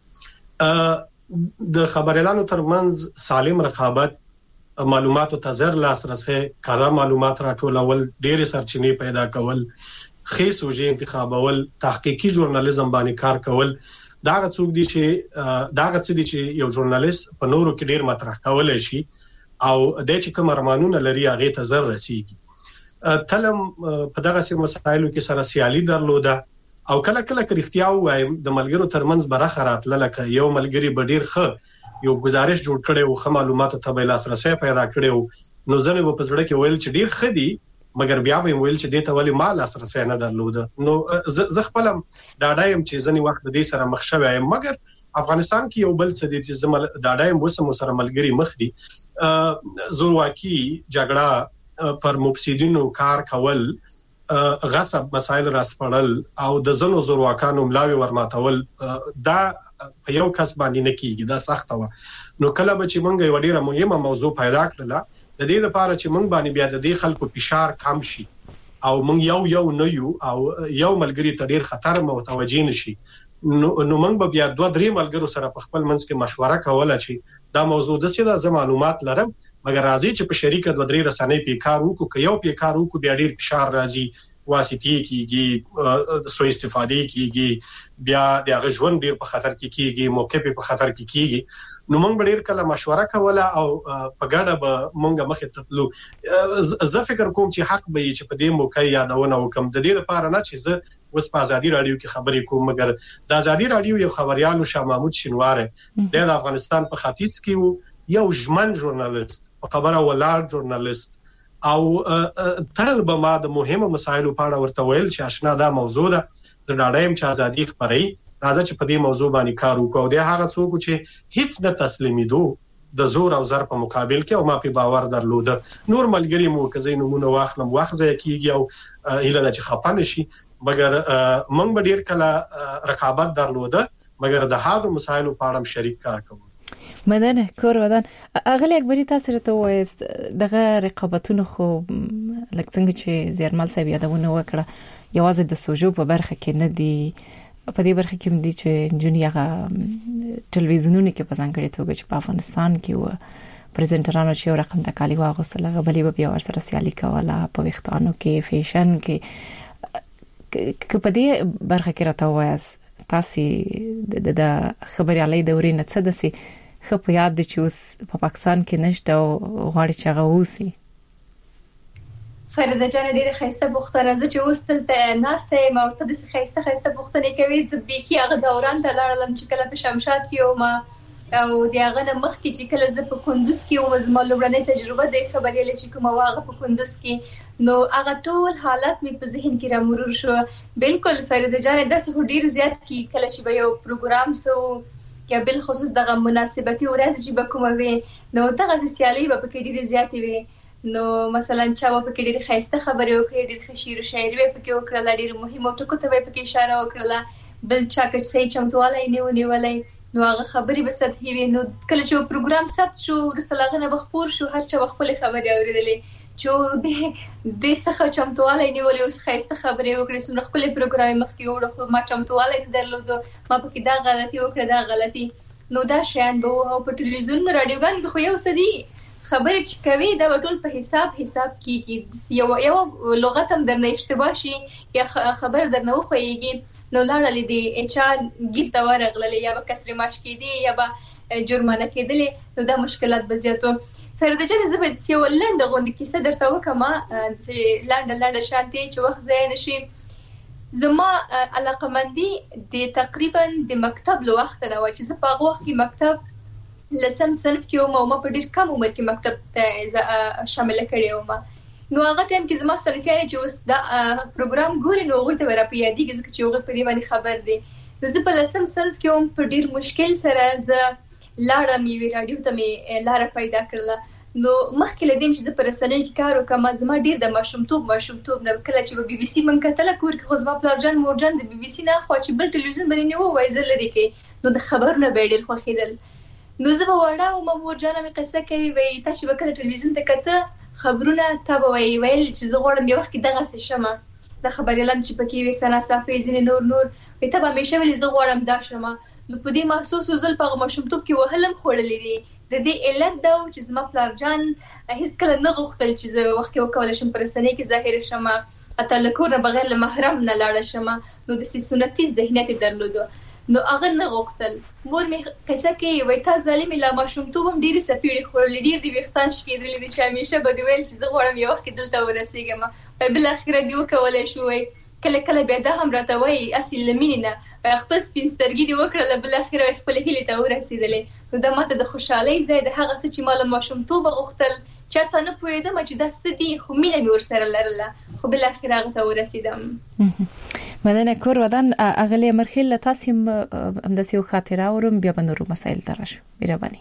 راځي د خبريالانو ترمنځ سالم رقابت معلوماتو ته زر لاسرسي کارا معلومات راټولول ډېر سرچینې پیدا کول خې سوژې انتخابول تحقیقي ژورنالیزم باندې کار کول دا څوک دي چې دا څه دي چې یو ژورنالیست په نورو کې ډېر مطرح کولای شي او د چې کوم ارمانونه لري هغه ته زر رسیږي تلم په دغه سم مسایلو کې سره سیالي درلوده او کله کله کریختیا وایم د ملګرو ترمنځ برخه راتله لکه یو ملګری بډیر ښه یو گزارش جوړ کړي او خه معلوماتو ته به لاسرسي پیدا کړي نو ځنه په پزړه کې ویل چې ډیر ښه دي مګر بیا به ویل چې د ته ولی مال لاسرسي نه درلوده نو زه خپلم ډاډایم چې ځنی وخت د دې سره مخ شوی یم مګر افغانستان کې یو بل څه دي چې زمل ډاډایم وسمو سره ملګری مخ دي زورواکي جګړه پر مفسدینو کار کول غصب مسایل راسپړل او د زنو زورواکانو ملاوي ورماتول دا په یو کس باندې نه کیږي دا سخت و نو کله به چې مونږ یو ډیره مهمه موضوع پیدا کړله د دې لپاره چې مونږ باندې بیا د دې خلکو فشار کم شي او مونږ یو یو نه یو او یو ملګری ته ډیر خطر متوجي نشي نو نو مونږ بیا دوه درې ملګرو سره په خپل منځ کې مشوره کوله چې دا موضوع د سیده زما معلومات لرم مګر راځي چې په شریکه دوه درې رسنۍ په کار وکړو که یو په کار وکړو بیا ډیر فشار راځي واسطي کیږي سو استفاده کیږي بیا د هغه ژوند ډیر په خطر کې کیږي موقع په خطر کې کیږي نو موږ ډیر کله مشوره کوله او په ګډه به موږ مخې ته تلو زه فکر کوم چې حق به چې په دې موقع یادونه وکم د دې لپاره نه چې زه اوس په ازادي رادیو کې خبرې کوم مګر د ازادي رادیو یو خبريال شاه محمود شینواره د افغانستان په ختیځ کې یو ژمن ژورنالیست په خبره ولاړ ژورنالیست او تل به ما د مهمو مسایلو په اړه ورته ویل چې آشنا دا موضوع ده زه ډاډایم چې ازادي خبري راځي چې په دې موضوع باندې کار وکړو د هغه څوک چې هیڅ نه تسلیمیدو د زور او زر په مقابل کې او ما په باور درلوده نور ملګری مو کزې نمونه واخلم واخزه کیږي او اله چې خپانه شي مګر مونږ به ډیر کله رقابت درلوده مګر د هغو مسایلو په اړه شریک کار کوو مدن کور ودان اغلی اکبری تاسو ته وایست دغه رقابتونه خو لکه څنګه چې زیرمل صاحب یادونه وکړه یوازې د سوژو په برخه کې نه دی په دې برخه کې هم دي چې جنیا ټلویزیونونو کې په ځانګړي توګه چې په افغانستان کې و پریزنټرانو چې یو رقم د کالی واغوستل هغه بلې به ور سره سیالي کوله په وختانو کې فیشن کې که په دې برخه کې راته وایست تاسو د خبريالۍ دورې نه څه دسي خو په یاد دي چې اوس په پاکستان کې نشته او غواړي چې هغه وسی فريده جان ډیره خسته بوختره زه چې اوس تل ناسته ما ته د خسته خسته بوختنه کوي زبېکی هغه دوران ته لاړم چې کله په شمشاد کې او ما او دی هغه مخ کې چې کله زه په کندوز کې او زما لوړنۍ تجربه د خبريالۍ چې کومه واغه په کندوز کې نو هغه ټول حالت می په ذهن کې را مرور شو بالکل فريده جان داسې ډیر زیات کی کله چې به یو پروګرام سو یا بل خصوص دغه مناسبتي ورځ چې به کومه وي نو دغه سیالي به پکې ډیره زیاتې وي نو مثلا چا به پکې ډیره خسته خبرې وکړي ډیره خشیر او شاعري به پکې وکړه ډیره مهمه ټکو ته به پکې اشاره وکړه بل چا کې چې چمتواله نه ونیولای نو هغه خبرې به سطحي وي نو کله چې پروګرام ثبت شو رسلاغه نه بخپور شو هر چا خپل خبرې اوریدلې چې د د څخه چمتواله نیولې اوس خاصه خبرې وکړې سم خپل پروګرام مخکې وړو ما چمتواله درلود ما پکې دا غلطي وکړه دا غلطي نو دا شیان به او په ټلویزیون رادیوګان کې خو یو سدي خبرې چې کوي دا ټول په حساب حساب کیږي یو یو لغت هم درنه اشتباه شي یا خبر درنه خوېږي نو لاړلې دي اچ ار ګیل تا ورغلې یا به کسر ماش کېدی یا به جرمانه کېدلې نو دا مشکلات به زیاتو فرده جان زبد یو لنډه غونډه کیسه درته وکم چې لنډه لنډه شانتي چې وخت ځای نشي زما علاقمندي د تقریبا د مکتب له وخت نه و چې زه په هغه وخت کې مکتب لسم صنف کې وم او ما په ډېر کم عمر کې مکتب ته شامل کړی وم نو هغه ټایم کې زما صنفیان چې اوس دا پروګرام ګوري نو هغوی ته به راپیادېږي ځکه چې هغوی په دې باندې خبر دي نو زه په لسم صنف کې وم په ډېر مشکل سره زه لاړم یوې راډیو ته مې لاره پیدا کړله نو مخکې له دې چې زه په رسنیو کې کار وکړم زما ډېر د ماشومتوب ماشومتوب نه کله چې به بي بي سي من کتله کور کې خو زما پلارجان مورجان د بي بي سي نه خوا چې بل ټلویزیون باندې نه ووایي زه لرې کې نو د خبرونه به یې ډېر خوښېدل نو زه به وړه وم مورجانه مې قصه کوي وایي تا چې به کله ټلویزیون ته کته خبرونه تا به وایي ویل چې زه غواړم یو وخت کې دغسې شمه د خبریالان چې پکې وي ثنا صافۍ ځینې نور نور وایي ته به همیشه ویلې زه غواړم دا شمه نو په دې محسوس وزل په هغه ماشومتوب کې وهلم خوړلې دي د دې علت دا و چې زما پلارجان هیڅ کله نه غوښتل چې زه وخت کې وکولی شم په رسنۍ کې ظاهر شم حتی له کور نه بغیر له محرم نه لاړه شم نو داسې سنتي ذهنیت یې درلودو نو هغه نه غوښتل مور مې قصه کوي وایي تا ظالمې لا ماشومتوب هم ډېرې څپېړې خوړلې ډېر دې ویښتان شکېدلي دي چې همیشه به دې ویل چې زه غواړم یو وخت کې دلته ورسېږم وایي بالاخره دې وکولی شو وایي کله کله بیا دا هم راته وایي هسې له مینې نه خپل سپین سترګي دی وکړه بالاخره خپل هیلې ته ورسېدلې نو دا ماته د خوشحالۍ ځای د هغه څه چې ما له ماشومتوبه غوښتل چاته نه پوهېدم چې دا څه دي خو مینه مې ورسره لرله خو بالاخره هغه ته ورسېدم مدنه کور ودان اغلی مرخیل تاسو هم همداسې یو خاطره اورم بیا به نورو مسایل ته راشو مهرباني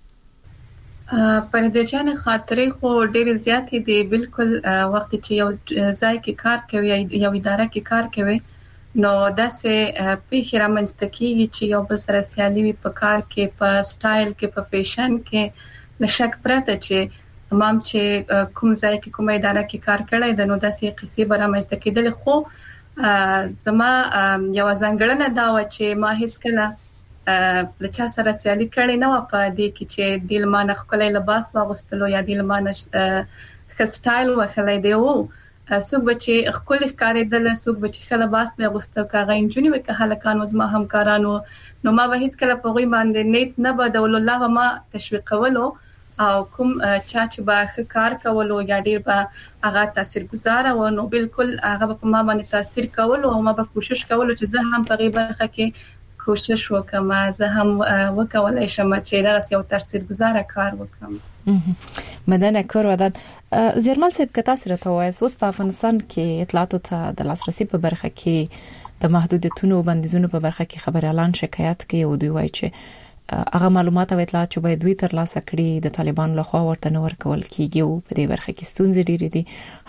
پرده جان خاطرې خو ډېرې زیاتې دي بالکل وخت چې یو ځای کې کار کوي یو اداره کې کار کوي نو داسې پیښې رامنځته کېږي چې یو بل سره سیالي وي په کار کې په سټایل کې په فیشن کې له شک پرته چې امام چې کوم ځای کې کومه اداره کې کار کړی د نو داسې قصې به رامنځته کېدلې خو زما یو ځانګړنه دا وه چې ما هیڅ کله له چا سره سیالي کړې نه وه په دې کې چې دې له ما نه ښکلی لباس واغوستلو یا دې له ما نه ښه سټایل وښلی دی و څوک به چې ښکلي ښکارېدله څوک به چې ښه لباس به یې اغوسته که هغه نجونې وې که هلکان وو زما همکاران وو نو ما به هېڅکله په هغوی باندې نیت نه بدولو لا به ما تشویقولو او کوم چا چې به ښه کار کولو یا ډېر به هغه تاثیرګزاره وو نو بالکل هغه به په ما باندې تاثیر کولو او ما به کوشش کولو چې زه هم په هغې برخه کې کوشش وکم زه هم وکولای شم چې دغسې یو تاثیرګزاره کار وکړم مدنه کور ودان زیرمل صاحب که تاسو راته وایاست اوس په افغانستان کې اطلاعاتو ته د لاسرسي په برخه کې د محدودیتونو او بندیزونو په برخه کې خبريالان شکایت کوي او دوی وایي چې هغه معلومات او اطلاعات چې باید دوی ترلاسه کړي د طالبانو لخوا ورته نه ورکول کیږي او په دې برخه کې ستونزې ډېرې دي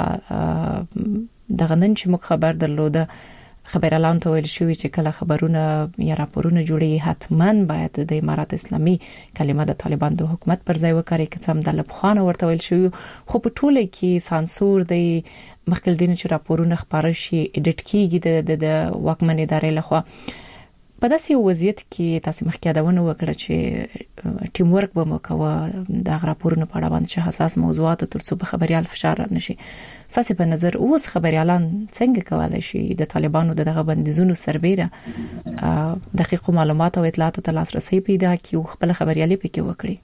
حتی دغه نن چې موږ خبر درلوده خبريالان ته ویل شوی چې کله خبرونه یا راپورونه جوړي حتما باید د امارات اسلامي کلمه د طالبان د حکومت پر ځای وکړي که څه هم د لبخانه ورته ویل شوی خو په ټوله کې سانسور دی مخکې دین چې راپورونه خبره شي اډیټ کیږي د واکمن ادارې لخوا په داسې وضعیت کې تاسو مخکې یادونه وکړه چې ټیم ورک به مو کوه د راپورونو په اړه باندې چې حساس موضوعات ترڅو په خبريال فشار نشي ساسي په نظر اوس خبريالان څنګه کولای شي د طالبانو دغه بندیزونو سربېره دقیق معلومات او اطلاعات ته لاسرسي پیدا کړي او خپل خبريالي پکې وکړي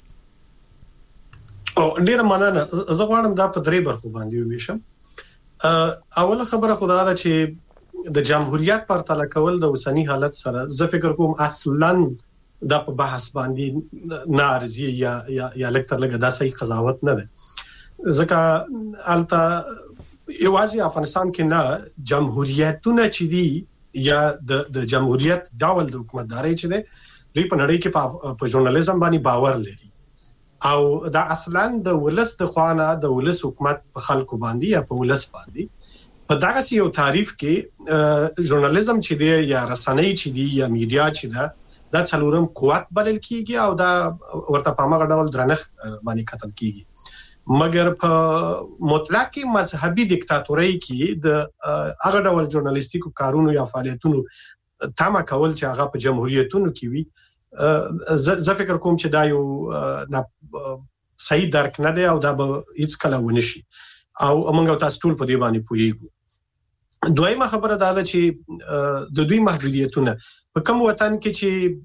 او ډیره مننه زه غواړم دا په درې برخو باندې وویشم اوله خبره خدای دا چې د جمهوریت پرتله کول د اوسنی حالت سره زه فکر کوم اصلاً د په بحث باندې نارضی یا یا یا لکتر لګه دا صحیح قضاوت نه ده ځکه الته یوازې افغانستان کې نه جمهوریتونه چې دي یا د د جمهوریت ډول د حکومتداري چې ده دوی په نړۍ کې په ژورنالیزم باندې باور لري او دا اصلاً د ولس د خوانه د ولس حکومت په خلکو باندې یا په ولس باندې په دغه یو تعریف کې ژورنالیزم چې دی یا رسنۍ چې دی یا میډیا چې ده دا څلورم قوت بلل کیږي او دا ورته په هغه ډول درنښت باندې کتل کیږي مګر په مطلق مذهبي دیکتاتوري کې د هغه ډول ژورنالیستیکو کارونو یا فعالیتونو تمه کول چې هغه په جمهوریتونو کې وي زه فکر کوم چې دا یو صحیح درک نه دی او دا به هیڅ کله ونشي او موږ تاسو ټول په دې باندې پوهیږو. دویمه خبره دا ده چې د دوی محدودیتونه په کوم وطن کې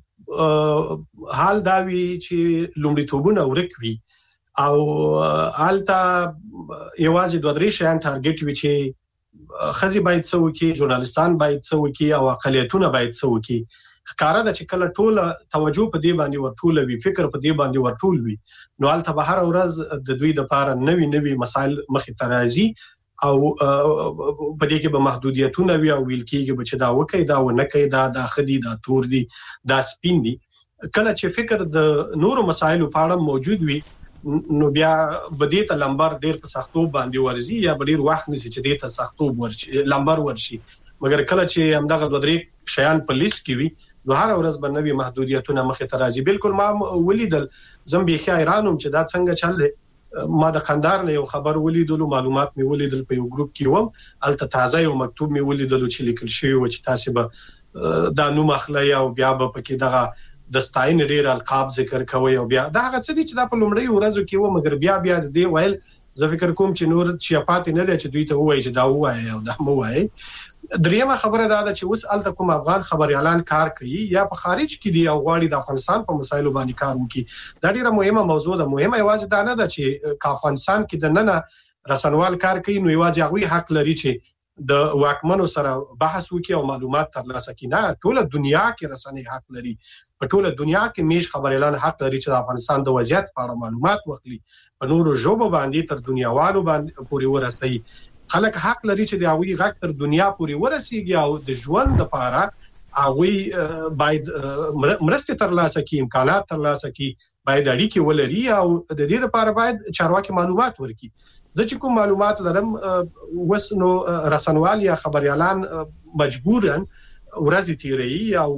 چې حال دا وی چې لومړیتوبونه ورک وي او آلتا یوازې دوه درې شیان ټارګټ وي چې خزي باید څه وکړي، ژورنالستان باید څه وکړي او اقلیتونه باید څه وکړي. ښکارا ده چې کله ټول توجه په دې باندې ورټول وي، فکر په دې باندې ورټول وي، نو آلتا به هر ورځ د دوی لپاره نوي نوي مسایل مخې ته راځي او په دې کې به محدودیتونه وي او ویل کېږي چې دا وکړي دا ونه کوي، دا د خدي دا تور دي دا سپین دي. کله چې فکر د نورو مسایلو په اړه موجود وي نو بیا بدی ته لمبر ډیر په سختو باندې ورزي یا ډیر وخت نشي چې دې ته سختو ورشي لمبر ورشي. مګر کله چې همدغه دوه درې شیان په لیست کې وي نو هر ورځ به نوې محدودیتونه مخې ته راځي. بالکل ما ولیدل زمبي خیرانم چې دا څنګه چل ما د قندار له خبر ولیدلو معلومات می ولیدل په یو ګروپ کې وم الته تازه یو مکتوب می ولیدل چې لیکل شوی و چې تاسو به دا نو مخله او بیا به پکې دغه د ستاین ډیر القاب ذکر کوي او بیا دا هغه څه دي چې دا په لومړی ورځو کې و مګر بیا بیا د دې ویل زه فکر کوم چې نور چې پاتې نه دی چې دوی ته وایي چې دا وایي او دا مو وایي. دریمه خبره دا ده چې اوس الته کوم افغان خبريالان کار کوي یا په خارج کې دي او غواړي د افغانستان په مسایلو باندې کار وکړي. دا ډیره مهمه موضوع ده. مهمه یوازې دا نه ده چې افغانستان کې د نن رسنوال کار کوي نو یوازې هغه حق لري چې د واکمنو سره بحث وکړي او معلومات ترلاسه کړي. نه، ټول دنیا کې رسنۍ حق لري، په ټول دنیا کې میش خبريالان حق لري چې د افغانستان د وضعیت په اړه معلومات واخلي، په نورو ژبو باندې تر دنیاوالو باندې پورې ورسوي. خلک حق لري چې د هغوی غږ تر دنیا پورې ورسیږي او د ژوند لپاره هغوی باید مرستې ترلاسه کړي، امکانات ترلاسه کړي، باید اړیکې ولري او د دې لپاره باید چارواکي معلومات ورکړي. زه چې کوم معلومات لرم وسنو رسنوال یا خبريالان مجبورن ورځي تیری او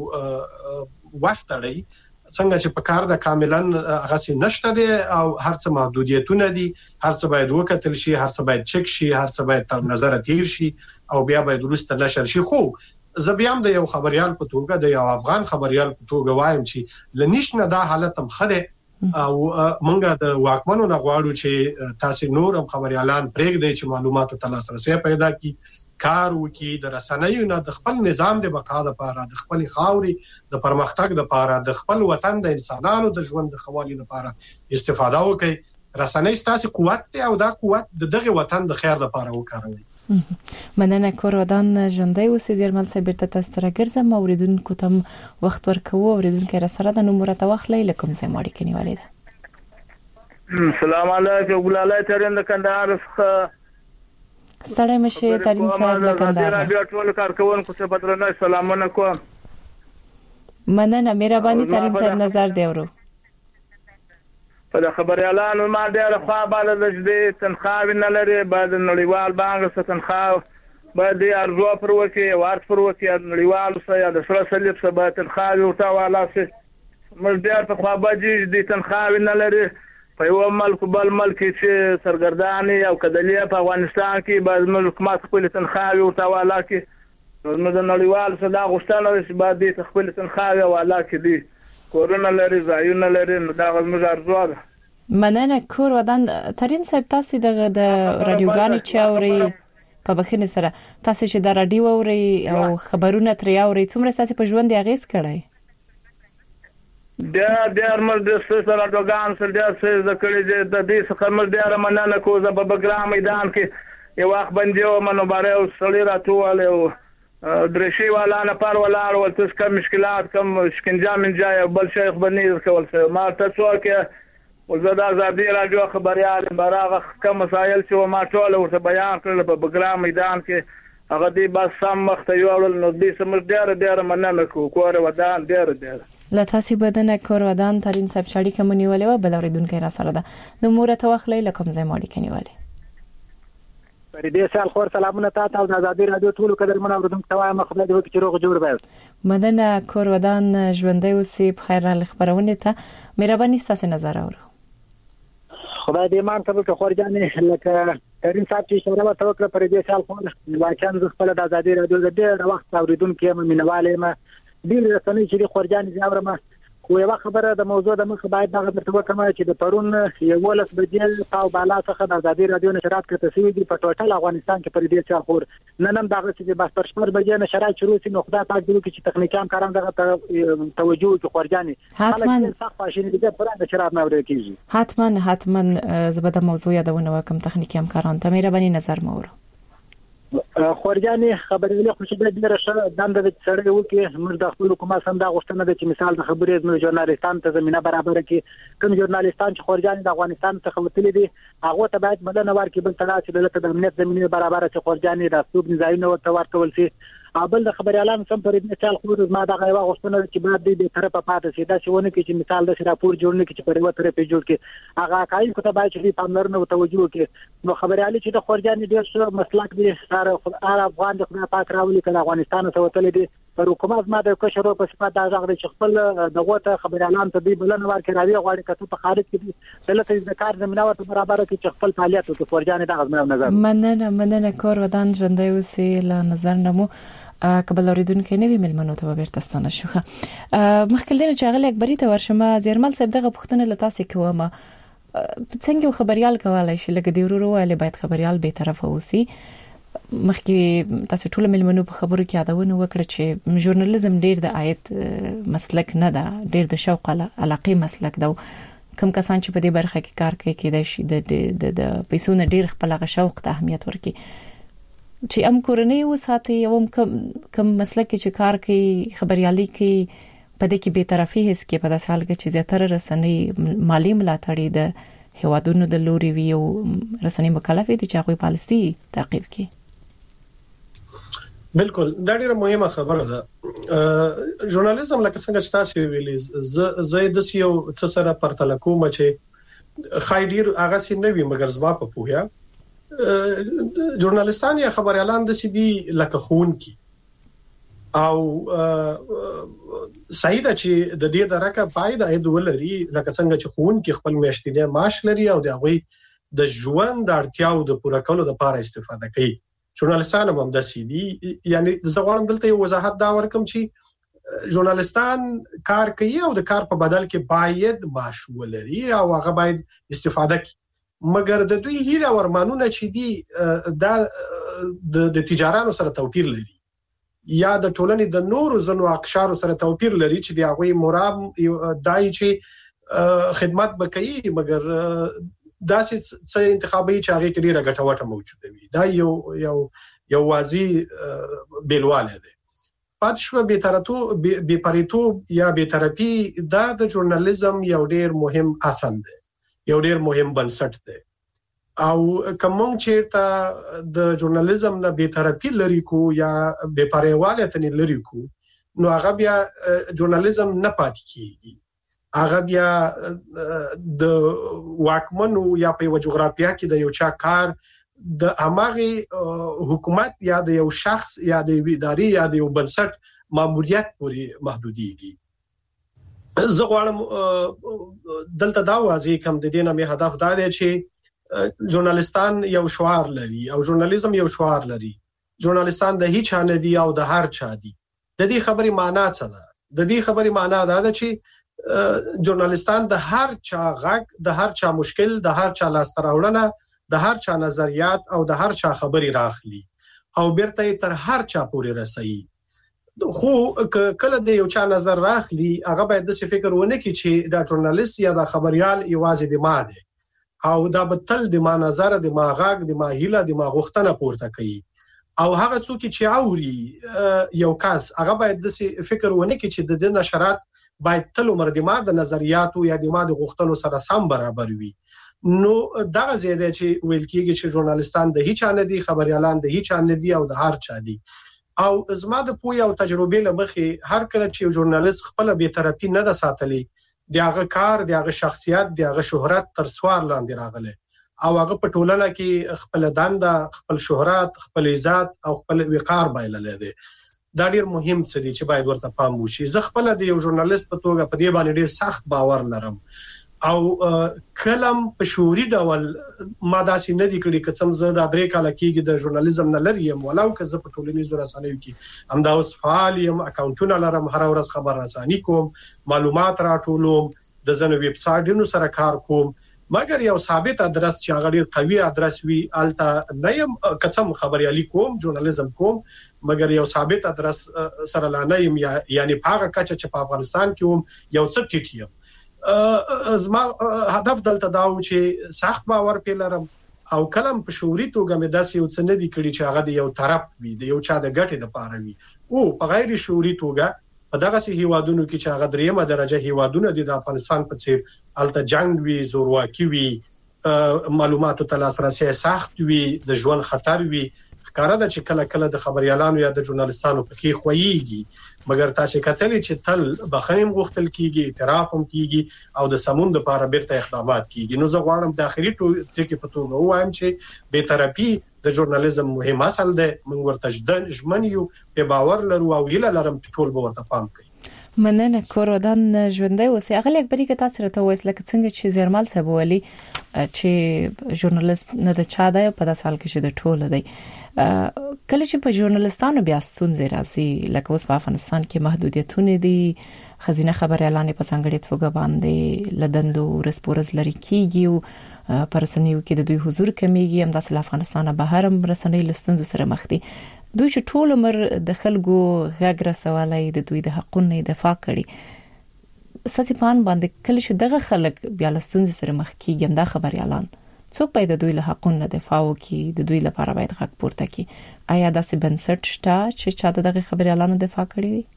وخت لري څنګه چې په کار د کاملن هغه سي نشته دي او هر څه محدودیتونه دي، هر څه باید وکتل شي، هر څه باید چک شي، هر څه باید تر نظر تیر شي او بیا باید ورسته نشر شي. خو زه بیا هم د یو خبريال په توګه د یو افغان خبريال په توګه وایم چې لنیشنه دا حالت هم خده او مونږه د واکمنو نه غواړو چې تاسو نور هم خبريالان پرېږدئ چې معلوماتو ته لاسرسي پیدا کړي، کار وکړي، د رسنیو نه د خپل نظام د بقا لپاره، د خپل خاوري د پرمختګ لپاره، د خپل وطن د انسانانو د ژوند د خوالي لپاره استفاده وکړي. رسنۍ ستاسو قوت دی او دا قوت د دغه وطن د خیر لپاره وکاروي. مننه. کورودان ژوندۍ اوسې زیرمل صاحب ته تاسو ته ګرځم اوریدونکو ته وخت ورکوو. اوریدونکو را سره د نمبر ته واخلئ لکه څنګه ماړی کني والده. السلام علیکم ګلاله ترين د کندهار څخه ستړی مشه ترين صاحب له کندهار. بیا ټول کارکونکو ته بدرنه سلامونه کوم. مننه مهرباني ترين صاحب نظر دی ورو. په خبريالانو ما ډېر خوا بالا د دې تنخواه نه لري، بعد نړیوال بانک څخه تنخواه بعد ارزو پر وکی ورت پر وکی نړیوال سره د سره سلیب سره به تنخواه ورته والا سي مر ډېر په خوا باجی دې تنخواه نه لري. په یو ملک بل ملک چې سرګرداني او کدلې په افغانستان کې بعد ملک ما خپل تنخواه ورته والا کې نو د نړیوال سره دا غوښتنه چې بعد دې خپل تنخواه والا کې دي کورونه لري ځایونه لري نو دا غوښمه ارزو ده. مننه. کور ودان ترين صاحب تاسو د رادیوګانی چاوري په بخینه سره تاسو چې د رادیو اوري او خبرونه ترې اوري څومره تاسو په ژوند اغیز کړی؟ دا د مرد سره رادیوګان سره د سې د کړي د دې څخه مرد د مننه کو ز په بګرام میدان کې یو وخت باندې منو باره او سړی راتواله او درشي والا نه پر ولا او تاسو کوم مشکلات کوم شکنجه من جای بل شیخ بنیر کول څه ما تاسو کې وزدا زادي راجو خبريال براغه کوم مسائل چې ما ټول ورته بیان کړل په بګرام میدان کې هغه دی بس سم مخته یو نو دې سم ډېر ډېر مننه کو کور ودان ډېر ډېر لا تاسو بدنه کور ودان ترين صاحب چاړي کوم نیولې و بل اوریدونکو را سره ده د مور ته واخلې لکم ځای ماړي کنيواله. پر دې سال خور سلامونه تاسو او آزادي رادیو ټول قدر من اوریدونکو ته وایم خپل د وکړو جوړ به مدنه کور ودان ژوندۍ اوسې په خیر ال خبرونه ته مهرباني تاسو نظر اورو. خدای دې مان ته په خورجانې لکه کریم صاحب چې اشاره وکړه وکړه پر دې سال خو واچان ز خپل د ازادي رادیو د ډېر وخت اوریدونکو یم مینواله یم ډېر رسنۍ چې خورجانې زاورم خو یو خبره د موضوع د مخ باید دغه درته وکم چې د پرون یو لس بجې تاو بالا څخه د ازادي رادیو نشرات کړه شوی دي په ټوټل افغانستان کې پر دې څه خور نن هم دغه چې بس تر شپږ بجې نشرات شروع شي نو خدای پاک دې وکړي چې تخنیکان کاران دغه توجه وکړي خورجانې حتما صح پاشینې دې پر نشرات نه ورته کیږي حتما حتما زبده موضوع یادونه وکم تخنیکی همکاران ته مهرباني نظر مور خورجانې خبرې له خوشبه ډیره شه دنده د سړی وکي موږ د خپل حکومت سم دا غوښتنه ده چې مثال د خبرې د ژورنالیستانو ته زمينه برابر کړي کوم ژورنالیستان چې خورجانې د افغانستان څخه وتلي دي هغه ته باید مدنه ورکړي بل تړاو چې دلته د امنیت زمينه برابر چې خورجانې د اسوب نظامي ورته ورکول شي ابل د خبريالانو سم پر دې مثال خو ما دا غوا غوښتنه چې بعد دې به طرفه پاتې شي دا شونه کې چې مثال د راپور جوړنه کې چې پر یو طرفه جوړ کې هغه کای کو ته باید چې پاملرنه او توجه وکړي نو خبريالي چې د خورجانې ډېر څه مسلک دي سره افغان د خدای پاک راولي کله افغانستان ته وتل دي پر حکومت ما د کشرو په صفات دا ځغ د خپل دغه ته خبريالان ته دی بلنه ورکړي راوي غواړي کته په خارج کې دي دلته د کار زمينه ورته برابر کې چې خپل فعالیت او خورجانې د غزمه نظر مننه مننه کور ودان ژوندۍ اوسې له نظر نمو قبل اوریدونکو نه وی ملمنو ته ورته ستنه شوخه مخکلینه چې غل اکبري ته ورشمه زیرمل صاحب دغه پښتنه لتاسې کومه څنګه خبريال کولای شي لکه دی ورو ورو باید خبريال به طرف اوسي مخکې تاسو ټول ملمنو په خبرو کې یادونه وکړه چې ژورنالیزم ډیر د آیت مسلک نه ده ډیر د شوق علاقه مسلک ده کوم کسان چې په دې برخه کې کار کوي کې د شي د د پیسو نه ډیر خپل شوق ته اهمیت ورکړي چې ام کورنۍ وساتي او کوم کوم مسلک چې کار کوي خبريالي کوي په دې کې به طرفي هیڅ کې په داسې حال کې چې زیاتره رسنۍ مالی ملاتړي د هوادونو د لوري وی او رسنۍ مکلف دي چې هغه پالیسي تعقیب کړي بالکل دا ډیره مهمه خبره ده ژورنالیزم لکه څنګه چې تاسو ویلي زه د یو څه سره پرتل کوم چې خایډیر هغه سي نه وي مګر زما په پوهه ژورنالیستان یا خبريالان د سي دي لکه خون کی او صحیح ده چې د دې درکه پایده اې دولري لکه څنګه چې خون کی خپل میاشتنی معاش لري او د هغه د ژوند د اړتیاو د پوره کولو لپاره استفاده کوي ژورنالیستان هم د سي دي یعنی زه غواړم دلته یو وضاحت دا ورکم چې ژورنالیستان کار کوي او د کار په بدل کې باید معاش ولري او هغه باید استفاده کوي مګر د دوی هیله ورمانونه چې دي د د تجارانو سره توپیر لري یا د ټولنې د نورو زنو اقشار سره توپیر لري چې دی هغه مرام دای چې خدمت وکړي مګر داسې څه انتخابي چې هغه کې ډیره ګټه موجوده وي دا یو یو یو واضح بیلواله ده پاتشو به ترتو به پریتو یا به ترپی دا د ژورنالیزم یو ډیر مهم اصل ده یو ډیر مهم بنسټ ده او کوم چې د ژورنالیزم نه به ترپی لري کو یا به پرېواله تنې لري کو نو هغه بیا ژورنالیزم نه پاتې کیږي هغه بیا د واکمنو یا په جغرافیا کې د یو چا کار د اماغي حکومت یا د یو شخص یا د ادارې یا د یو بنسټ ماموریت پورې محدوديږي زه غواړم دلته دا واضح کوم د دینه مې هدف دا دی چې ژورنالیستان یو شعار لري او ژورنالیزم یو شعار لري ژورنالیستان د هیڅ نه دی او د هر چا دی د دې خبرې معنی څه ده د دې خبرې معنی دا ده چې ژورنالیستان د هر چا غږ د هر چا مشکل د هر چا لاستراوړنه د هر چا نظریات او د هر چا خبرې راخلي او بیرته تر هر چا پورې رسوي خو کله د یو چا نظر راخلي هغه باید د څه فکر ونه کړي چې دا ژورنالیست یا د خبريال یوازې د ما ده او دا به تل د ما نظر د ما غږ د ما هیله د ما غوښتنه پورته کوي او هغه څوک چې اوري یو کس هغه باید د څه فکر ونه کړي چې د دې نشرات باید تل عمر د ما د نظریاتو یا د ما د غوښتنو سره سم برابر وي نو دا زیاده چې ویل کېږي چې ژورنالیستان د هیڅ نه دي خبريالان د هیڅ نه دي او د هر چا دي او زما د پوهې او تجربې لمخې هر کله چې ژورنالیست خپل به طرفي نه د ساتلي دغه کار دغه شخصیت دغه شهرت تر سوار لاندې راغله او هغه په ټولنه کې خپل دنده خپل شهرت خپل عزت او خپل وقار بایلل دي دا ډیر مهم څه دي چې باید ورته پام وشي زه خپل د یو ژورنالیست په توګه په دې باندې ډیر سخت باور لرم او کلم په شعوري ډول ما داسې نه دی کړی کڅم زه د درې کال کېږي د ژورنالیزم نه لري ولو که زه په ټولنیزو رسنیو کې همدا اوس فعال یم اکاونټونه لرم هر ورځ خبر رساني کوم معلومات راټولوم د ځینو ویب سایټونو سره کار کوم مګر یو ثابت ادرس چې هغه ډیر قوي ادرس وي الته نه یم کڅم خبريالي کوم ژورنالیزم کوم مګر یو ثابت ادرس سره لا نه یم یعنی په هغه کچه چې په افغانستان کې هم یو څه ټیټ یم زما هدف دلته دا و چې سخت باور پیلرم او کلم په شعوري توګه مې داسې یو څه نه دی کړی چې هغه د یو طرف وي د یو چا د ګټې د پاره وي او په غیر شعوري توګه په دغه سي هیوادونو کې چې هغه دریمه درجه هیوادونه دي د افغانستان په څیر الته جنگ وي زورواکي وي معلوماتو ته لاسرسي سخت وي د ژوند خطر وي ښکاره ده چې کله کله د خبريالانو یا د ژورنالستانو په کې خوېږي مګر تاسو کتلې چې تل بخښنه غوښتل کیږي اعتراف هم کیږي او د سمون لپاره بیرته اقدامات کیږي نو زه غواړم د اخري ټکي په توګه وایم چې به طرفي د ژورنالیزم مهم اصل ده موږ ورته ژمن یو په باور لرو او هیله لرم چې ټول به ورته پام کوي مننه کورودان ژوندۍ اوسې اغلی اکبري که تاسو راته وایي لکه څنګه چې زیرمال صاحب ویلي چې ژورنالیست نه د چا دی په داسې حال کې چې د ټوله دی کله چې په ژورنالستانو بیا ستونزې راځي لکه اوس په افغانستان کې محدودیتونه دي خزینه خبريالانه په څنګه توګه باندې لدندو رسپورز لري کیږي او پر رسنیو کې د دوی حضور کمیږي هم د افغانستان بهر هم رسنۍ لستوندو سره مخ دي دوی چې ټول عمر د خلکو غږ رسولای د دوی د حقونو دفاع کړي ساسي پان باندې کله چې دغه خلک بیا لستوندو سره مخ کیږي هم د خبريالان څوک باید د دوی له حقونو دفاع وکړي د دوی لپاره باید حق پورته کړي آیا داسې بنسټ شته چې چا دغه خبريالانو دفاع کړي وي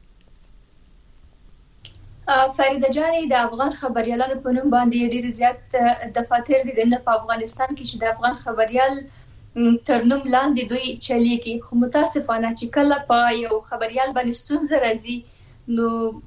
فریده جانې د افغان خبريالانو په نوم باندې ډېر زیات دفاتر دي د افغانستان کې چې د افغان خبريال تر نوم لاندې دوی چلیږي خو متاسفانه چې کله په یو خبريال باندې ستونزه راځي نو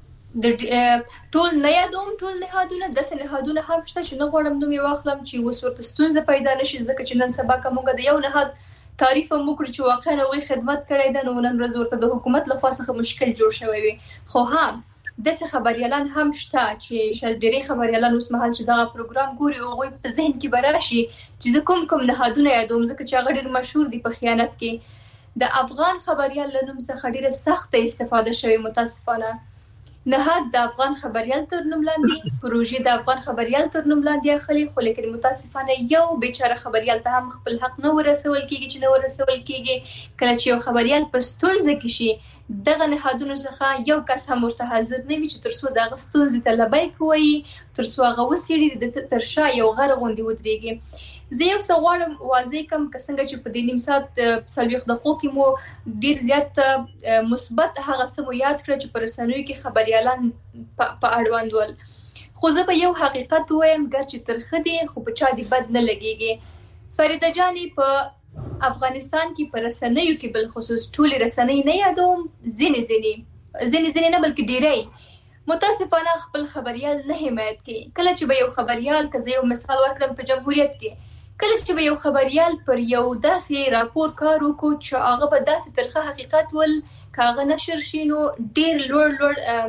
د ټول نه یادوم ټول نهادونه د سنهادونه هم شته چې نه غواړم نوم یې واخلم چې وسورته ستونزه پیدا نشي ځکه چې نن سبا کومه د یو نهاد تعریف مو کړ چې واقعا هغه خدمت کړی ده نو نن ورځ ورته د حکومت لخوا څخه مشکل جوړ شوی وي خو هم د څه خبريالان هم شته چې شل ډېری خبريالان اوس مهال چې دا پروګرام ګوري او غوي په ذهن کې براشي چې کوم کوم نهادونه یادوم ځکه چې هغه ډېر مشهور دي په خیانت کې د افغان خبريال لنوم څخه ډېر سخت استفاده شوی متاسفانه نهاد د افغان خبريال تر نوم لاندې پروژې د افغان خبريال تر نوم لاندې اخلي خو لیکن متاسفانه یو بیچاره خبريال ته هم خپل حق نه ورسول کیږي چې نه ورسول کیږي کله چې یو خبريال په ستونزه کې شي دغه نهادونو څخه یو کس هم ورته حاضر نه وي چې ترڅو دغه ستونزې ته لبای کوي ترڅو هغه وسیړي د ترشا یو غر غوندي ودرېږي زه یو څه غواړم واضح کوم که څنګه چې په دې نیم ساعت څلوېښت دقیقو کې مو ډیر زیات مثبت هغه څه مو یاد کړ چې په رسنیو کې خبريالان په اړوند ول خو زه به یو حقیقت وایم ګرچې ترخه دي خو په چا دې بد نه لګيږي فریده جانې په افغانستان کې پر رسنیو کې بل خصوص ټولې رسنۍ نه یادوم ځینې ځینې ځینې ځینې نه بلکې ډېری متاسفانه خپل خبريال نه حمایت کوي کله چې به یو خبريال که زه یو مثال ورکړم په جمهوریت کې کله چې به یو خبريال پر یو داسې راپور کار وکړو چې هغه په داسې ترخه حقیقت ول کاغه نشر شي نو ډېر لوړ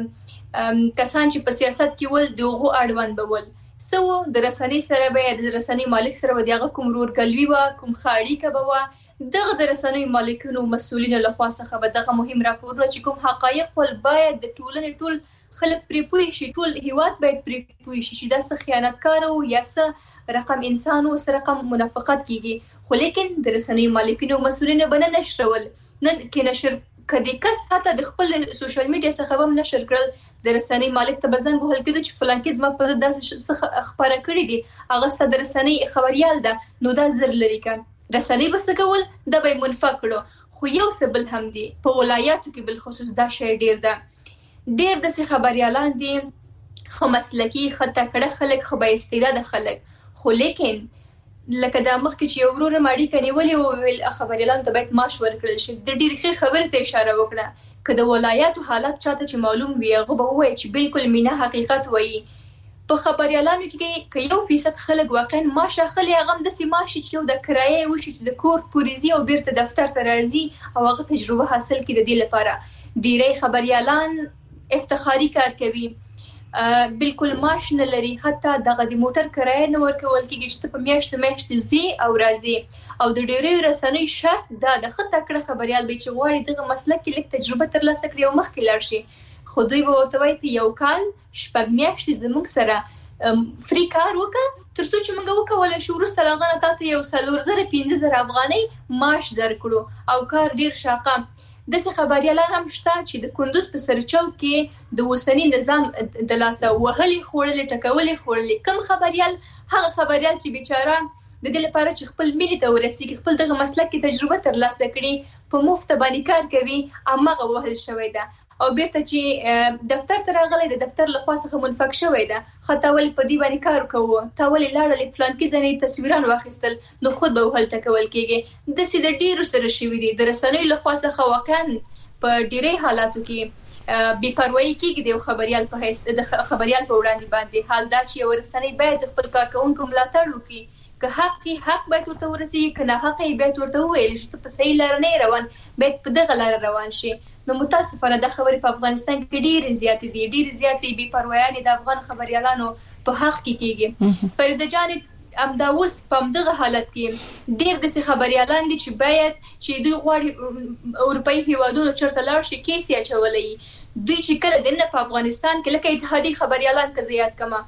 لوړ کسان چې په سیاست کې ول دغه اړوند بول سو د رسنۍ سره به د رسنۍ مالک سره به دغه کوم رورګلوي وا کوم خاړی کبه وا دغه د رسنۍ مالکونو مسولینو لخوا څخه به دغه مهم راپورونه چې کوم حقایق ول باید د ټولنې ټول خلک پرې پوي شي ټول هیواد باید پرې پوي شي چې دا څه خیانتکار او یا څه رقم انسان او سره رقم منافقت کیږي خو لیکن د رسنۍ مالکونو مسولینو بنه نشرول نه کې نشر کدي کس حتی د خپل سوشل میډیا څخه هم نشر کړل د رسنۍ مالک ته بزنګ وهل کېدو چې فلان کې زما په داسې خبره کړې دي هغه ست د رسنۍ خبريال ده نو دا زر لري کا رسنۍ بس کول د به منفقړو خو یو څه بل هم دي په ولایاتو کې بل خصوص دا شی ډیر ده ډیر د څه خبريالان دي خو مسلکی خطا کړه خلک خو به استعداد خلک خو لیکن لکه دا مخکې چې یو ورور ماړی کني ولې او ویل خبريالان ته باید معاش ورکړل شي د ډیر ښه خبره ته اشاره وکړه کله ولایاتو حالت چاته چې معلوم وي هغه به وایي چې بالکل مینا حقیقت وایي په خبريالانو کې کې یو فیصد خلک واقعا معاش اخلي هغه د سیماشي چې یو د کرایې وشي چې د کور پوریزي او بیرته دفتر ته راځي او هغه تجربه حاصل کړي د دې لپاره ډیری خبريالان افتخاري کار کوي بالکل معاش نه لري، حتی دغه د موټر کرایه نه ورکول کېږي چې په میاشت میاشت زی او راځي. او د ډېری رسنۍ شرط دا د خطه کړه خبريال به چې غواړي دغه مسلک کې لیک تجربه ترلاسه کړي او مخکې لاړ شي، خو دوی به ورته وایي یو کال شپږ میاشتې زموږ سره فری کار وکړه ترڅو چې موږ وکولای شو وروسته لا غنه تاسو یو څلور زره پنځه زره افغانۍ معاش درکړو او کار ډیر شاقه. د څه خبريالان هم شته چې د کندوز په سرچو کې د وسنی نظام د لاسه وهلي خوړلې ټکولې خوړلې کم خبريال هغه خبريال چې بیچاره د دې لپاره چې خپل ملي ته ورسیږي خپل دغه مسلک کې تجربه ترلاسه کړي په مفت باندې کار کوي امغه وهل شوی ده او بیرته چې دفتر ته راغلی د دفتر له خوا څخه منفک شوی ده خطا ول په دې باندې کار کوو تا ولې لاړل فلان کې ځنې تصویران واخیستل نو خود به وهل ټکول کېږي د سې د ډیرو سره شوی دي د رسنۍ له خوا څخه واقعا په ډیری حالاتو کې بي پروايي کېږي د خبريال په حیث د خبريال په وړاندې باندې حال دا چې ورسنۍ باید خپل کارکونکو ملاتړ وکړي که حق حق باید ورته ورسیږي که نه حق باید ورته وویل شي په صحیح لار نه روان باید په دغه لار روان شي. نو متاسفانه د خبرې په افغانستان کې ډېر زیات دي ډېر زیات بي پروايي د افغان خبريالانو په حق کې کېږي. فریده جان امدا اوس په دغه حالت کې ډېر د خبريالان دي چې باید چې دوی غواړي اروپאי هیوادونو چرته لاړ شي کیسې اچولې دوی چې کله دنه په افغانستان کې لکه اتحادیه خبريالان کزيات کما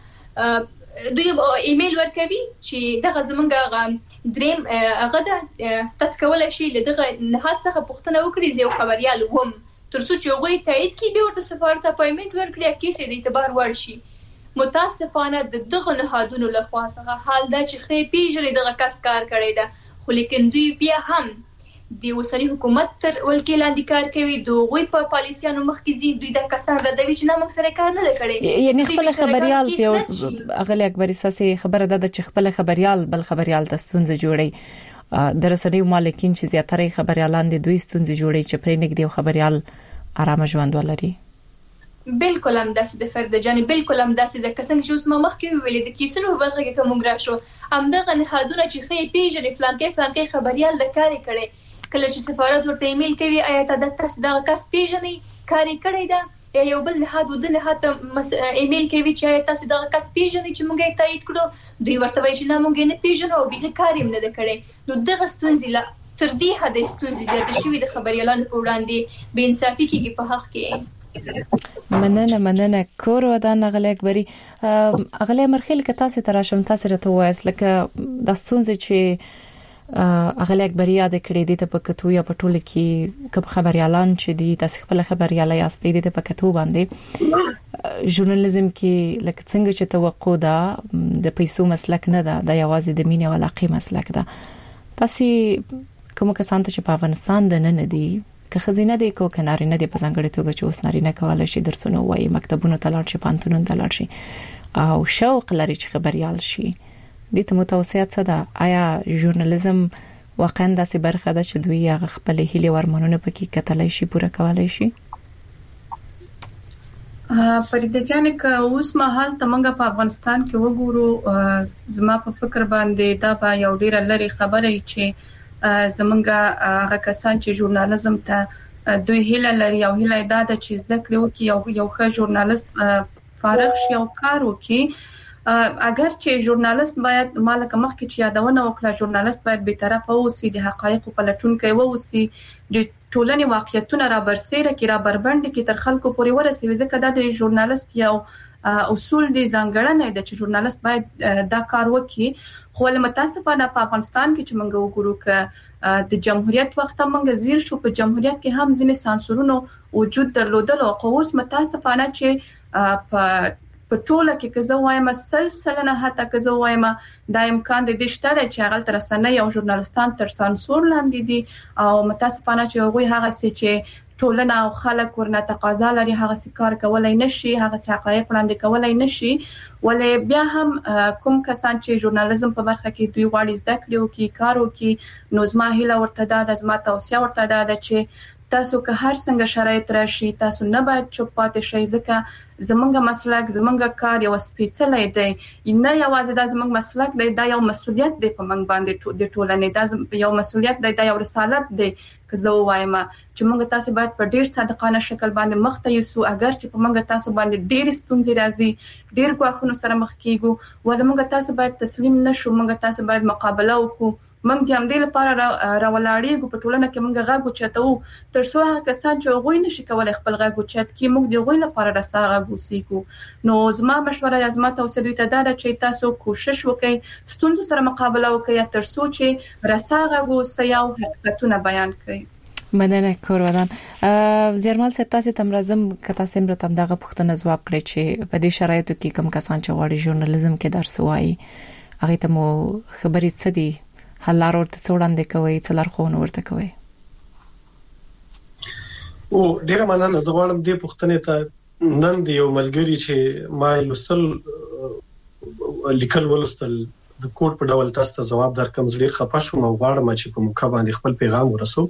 دوی ایمیل ورکوي چې دغه زمونږ دریم هغه د تاسو کولای شئ دغه نهاد څخه پوښتنه وکړئ زه خبريال وم ترڅو چې وګړي تایید کړي به ورته سفارت اپاینټمنت ورکړي کیسې د اعتبار ورشي. متاسفانه د دغه نهادونو له خوا څخه حال دا چې خې پیژنې دغه کس کار کړی ده خو لیکن دوی بیا هم د اوسنی حکومت تر ولکې لاندې کار کوي دوی په پالیسیانو مخکې زی دوی د کسان د دوی چې نامک سره کار نه کړي یعنی خپل خبريال په اغلی اکبر اساسي خبره ده چې خپل خبريال بل خبريال د ستونزې جوړي د رسنیو مالکین چې زیاتره خبريالان د دوی ستونزې جوړي چې پرې نګدي خبريال آرام ژوند ولري. بالکل هم داسې د فرد جان بالکل هم داسې د کسان چې اوس ما مخکې ویلې د کیسونو برخه کې کوم راشو همدغه نهادونه چې خې پیژنې فلان کې فلان کې خبريال د کاری کړي کله چې سفارت ورته ایمیل کوي آیا تاسو دغه کس پیژنې کاری کړی دا یا یو بل نهاد ود نهاد ایمیل کوي چې آیا تاسو دغه کس پیژنې چې موږ یې تایید کړو دوی ورته وایي چې نه موږ نه پیژنو او به کاری نه ده کړی نو دغه ستونزې لا تر دې حد ستونزې زیات شوي د خبريالانو په وړاندې بې انصافي کېږي په حق کې. مننه مننه کور ودان غلې اکبري اغلې مرخل کې تاسو تراشم تاسو راته وایس لکه د ستونزې چې اغلې اکبري یاد کړې دي ته په کتو یا په ټوله کې کب خبريالان چې دي تاسو خپل خبرياله یاستې دي په کتو باندې ژورنالیزم کې لکه څنګه چې توقع ده د پیسو مسلک نه ده د یوازې د مینې او علاقې مسلک ده. تاسو کوم کسان ته چې په افغانستان د نه ندي که خزینه دي کو کناري نه دي په ځانګړي توګه چې اوس ناري نه کولای شي درسونه وایي مکتبونو ته لاړ شي پانتونو ته لاړ شي او شوق لري چې خبريال شي د ته متوسعات څه ده آیا ژورنالیزم واقعا داسې برخه ده چې دوی هغه خپل هیله ورمنونه پکې کتلای شي پوره کولای شي؟ فريده جان که اوس مهال تمنګ په افغانستان کې وګورو زما په فکر باندې دا به یو ډیر لري خبره چې زمونږ هغه کسان چې ژورنالیزم ته دوی هیله لري او هیله دا ده چې زده کړو کې یو یو ښه ژورنالیست فارغ شي او کار وکړي. اگر چې ژورنالیست باید مالک مخکې چې یادونه وکړه ژورنالیست باید به طرفه اوسي د حقایقو په لټون کې ووسی د ټولنې واقعیتونه را برسېره کې را بربند کې تر خلکو پورې ورسوي ځکه دا د ژورنالیست یو اصول دي ځانګړنه ده چې ژورنالیست باید دا کار وکړي. خو متاسفانه په افغانستان کې چې موږ وګورو ک د جمهوریت وخت موږ زیر شو په جمهوریت کې هم ځینې سانسورونو وجود درلودل او اوس متاسفانه چې په په ټوله کې که زه وایم سلسله نه حتی که زه وایم دا امکان دی شته چې هغه تر رسنۍ او ژورنالستان تر سانسور لاندې دي او متاسفانه چې هغه هغه چې ټولنه او خلک ورنه تقاضا لري هغه کار کولای نشي هغه حقایق وړاندې کولای نشي ولې بیا هم کوم کسان چې ژورنالیزم په برخه کې دوی غواړي زده کړي او کې کار وکړي نو زما هیله ورته ده د زما توصیه ورته ده چې تاسو که هر څنګه شرایط راشي تاسو نه باید چوپ پاتې شئ ځکه زمونږ مسلک زمونږ کار یو سپیڅلی دی نه یوازې دا زمونږ مسلک دی دا یو مسولیت دی په موږ باندې د ټولنې دا یو مسولیت دی دا یو رسالت دی که زه وایم چې موږ تاسو باید په ډیر صادقانه شکل باندې مخ ته یوسو اگر چې په موږ تاسو باندې ډیر ستونزې راځي ډیر غواخونو سره مخ کیږو ول موږ تاسو باید تسلیم نشو موږ تاسو باید مقابله وکړو موږ د همدې لپاره راولاړېږو په ټولنه کې موږ غږ اوچتو تر څو هغه کسان چې غوي نشي کولای خپل غږ اوچت کړي موږ د غوي لپاره راسا غږ وسیکو نو زما مشوره یا زما توصیه دوی ته دا ده چې تاسو کوشش وکړئ ستونزو سره مقابله وکړئ تر څو چې راسا غږ وسي او حقیقتونه بیان کړئ. مننه کورودان. زیرمل صاحب تاسو تم راځم کته سم را تم دغه پوښتنه جواب کړئ چې په دې شرایطو کې کوم کسان چې غواړي ژورنالیزم کې درس وایي هغه ته مو خبرې څه دي حل لار ورته څوړاندې کوي څلار خو نو ورته کوي. او ډیره مننه زه غواړم دې پوښتنې ته نن د یو ملګری چې ما لوستل لیکل ولستل د کوډ په ډول تاسو ته جواب درکم زړه خپه شوم او غواړم چې په موقع باندې خپل پیغام ورسو.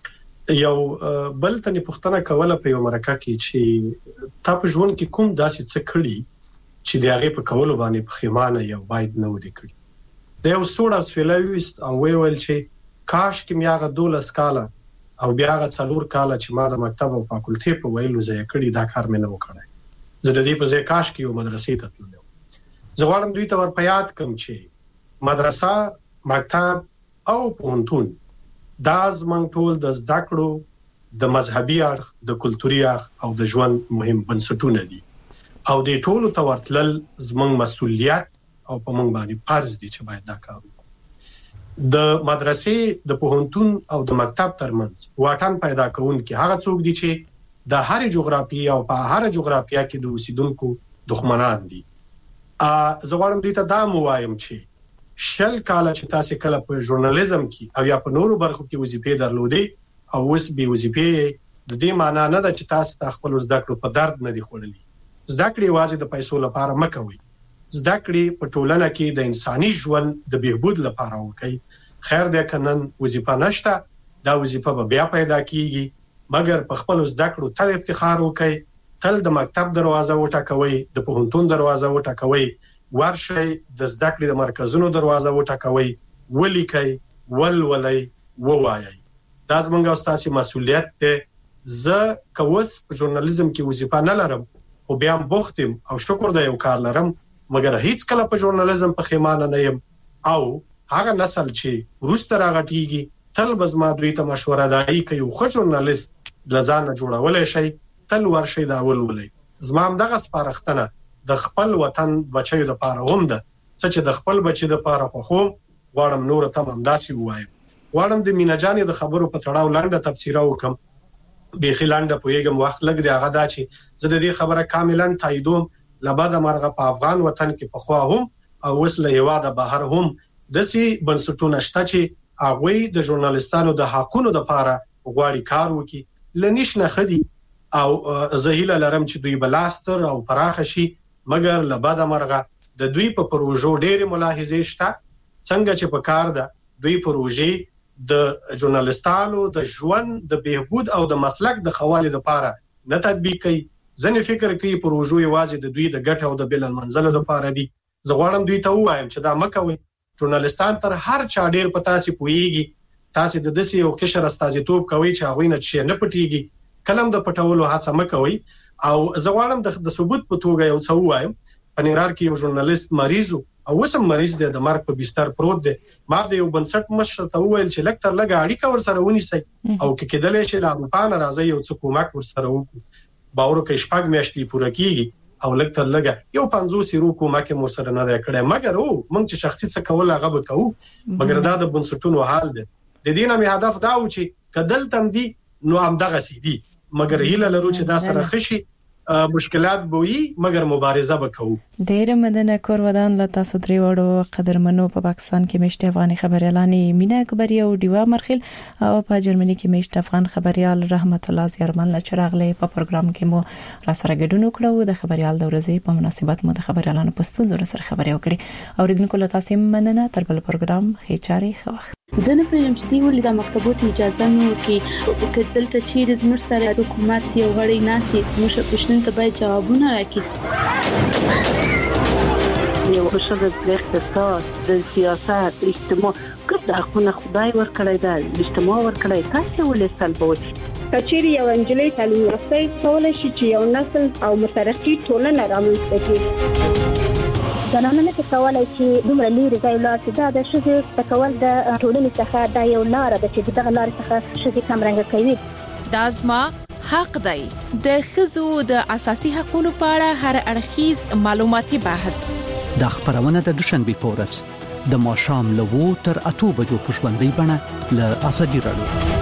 یو بل ته پوښتنه کوله په یو مرکه کې چې تاسو ژوند کې کوم داسې څه کړی چې د هغه په کولو باندې په خیمانه یو باید نه ودی کړی. د یو سوړ سویلويست او ویل چې کاش کې میاغه دولس کاله او بیاغه څلور کاله چې ما د مکتب او فاکولټي په ویلو ځای کړی دا کار مې نه وکړای. زه د دې په ځای کاش کې یو مدرسې ته تلم. زه غواړم دوی ته ور په یاد کړم چې مدرسه مکتب او پوهنتون دا زمونږ ټول د زده کړو د مذهبي اړخ د کلتوري اړخ او د ژوند مهم بنسټونه دي او د ټولو ته ورتلل زمونږ مسؤلیت او په موږ باندې فرض دي چې باید دا کار وکړو. د مدرسې د پوهنتون او د مکتب ترمنځ واټن پیدا کوونکي هغه څوک دي چې د هر جغرافیې او په هر جغرافیه کې د اوسیدونکو دښمنان دي. ا زه غواړم دوی ته دا موایم چې شل کاله چې تاسو کله په ژورنالیزم کې او یا په نورو برخو کې وظیفې درلودې او اوس به وظیفې د دې معنی نه ده چې تاسو خپل زده کړو په درد نه دی خوړلې. زده کړې واځي د پیسو لپاره مکوئ. زده کړې په ټولنه کې د انساني ژوند د بهبود لپاره وکړي. خیر دې کنن وظیفه نشته دا وظیفه به بیا پیدا کیږي مګر په خپل زده کړو تل افتخار وکړي. تل د مکتب دروازه وټاکوي د پوهنتون دروازه وټاکوي ورشي د زده کړې د مرکزونو دروازه وټاکوي ولیکي ولولي ووایي. دا زموږ استاسي مسؤلیت دی. زه کوس په ژورنالیزم کې وظیفه نه لرم خو بیا بوختم او شکر د یو کار لرم مګر هیڅ کله په ژورنالیزم په خیمانه نه یم او هغه نسل چې روسته راغټیږي تل بزما دوی ته مشوره دای کوي خو ژورنالیست لزان جوړولای شي تل ورشي دا ولولي. زما هم دغه سپارښتنه د خپل وطن بچیو د پاره هم ده چې د خپل بچی د پاره خو خو غواړم نور ته هم داسي وایم. غواړم د میناجانې د خبرو په تړاو لاندې تفسیر وکم به خلاند په یګم وخت لګ دی هغه دا چې زه د دې خبره کاملا تاییدوم لبد مرغه په افغان وطن کې په خوا هم او وسله یو د بهر هم دسي بنسټونه شته چې هغه د ژورنالیستانو د حقونو د پاره غواړي کار وکړي. لنیش نه خدي او زهیله لرم چې دوی بلاستر او پراخ شي مګر لبد مرغه د دوی په پروژو ډېر ملاحظه شته څنګه چې په کار ده دوی پروژې د ژورنالیستانو د ژوند د بهبود او د مسلک د خوالي لپاره نه تطبیق کوي. ځنې فکر کوي پروژو یوازې د دوی د ګټ او د بل منزل لپاره دي. زه غواړم دوی ته وایم چې دا مکوي. ژورنالیستان تر هر چا ډېر پتا سي پويږي تاسو د دسي او کشر استازیتوب کوي چې هغه نه شي نه پټيږي کلم د پټولو هڅه مکوي. او زه غواړم د ثبوت په توګه یو څه وایم. په نړۍ کې یو ژورنالیست مریض او وسم مریض دی د مرګ په بستر پروت دی. ما د یو بنسټ مشر ته وویل چې لکتر لګ اړیکه ور سره ونیسي او کې کېدلې شي لا اروپا نه راځي یو څه کومک ور سره وکړي. باور کې شپږ میاشتې پوره کیږي او لکتر لګ یو پنځوس یورو کومک مور سره نه کړي مګر او موږ چې شخصي څه کول هغه به کوو مګر دا د بنسټونو حال دی. د دې نه می هدف دا و چې کدل تم دي نو هم دغه سيدي مګر هیله لرو چې دا سره خشي مشکلات بوي مګر مبارزه وکړو. ډېر مدنه کورودان له تاسو درې وړو قدرمنو په پاکستان کې مشت افغاني خبريالانی مینا اکبری او دیوا مرخیل او په جرمني کې مشت افغان خبريال رحمت الله زیرمن له چراغله په پروګرام کې مو را سره ګډون وکړو. د خبريال د ورځې په مناسبت مو د خبريالانو په ستونزو سره خبرې وکړې. اوریدونکو له تاسو مننه. تر بل پروګرام خېچاري خو وخت ځنه پېژم چې دی ولې د مکتبوت اجازه نه ورکي کدلته چیرې زموږ سره حکومت یو غړي ناسي زموږ پښتون ته باید جوابونه راکړي. یو ښه د اقتصاد د سیاست اجتماع ګډ حقونه خدای ورکړی دا اجتماع ورکړی تاسو ولې سلبوي کچېری یو انجلۍ تعلیم یافته کولای شي چې یو نسل او مترقي ټولنه رامنځته کړي زنانه نه کولای چې دومره لري ځای لاس دا د شذ تکول د ټولنې څخه د یو لار د چې دغه لار څخه شذ کمرنګ کوي دا زما حق دی د خزو د اساسي حقوقو په اړه هر اړخیز معلوماتي بحث د خبرونه د دوشنبه پورس د ماښام له وو تر اته بجو په ژوندۍ بڼه له ازادي رادیو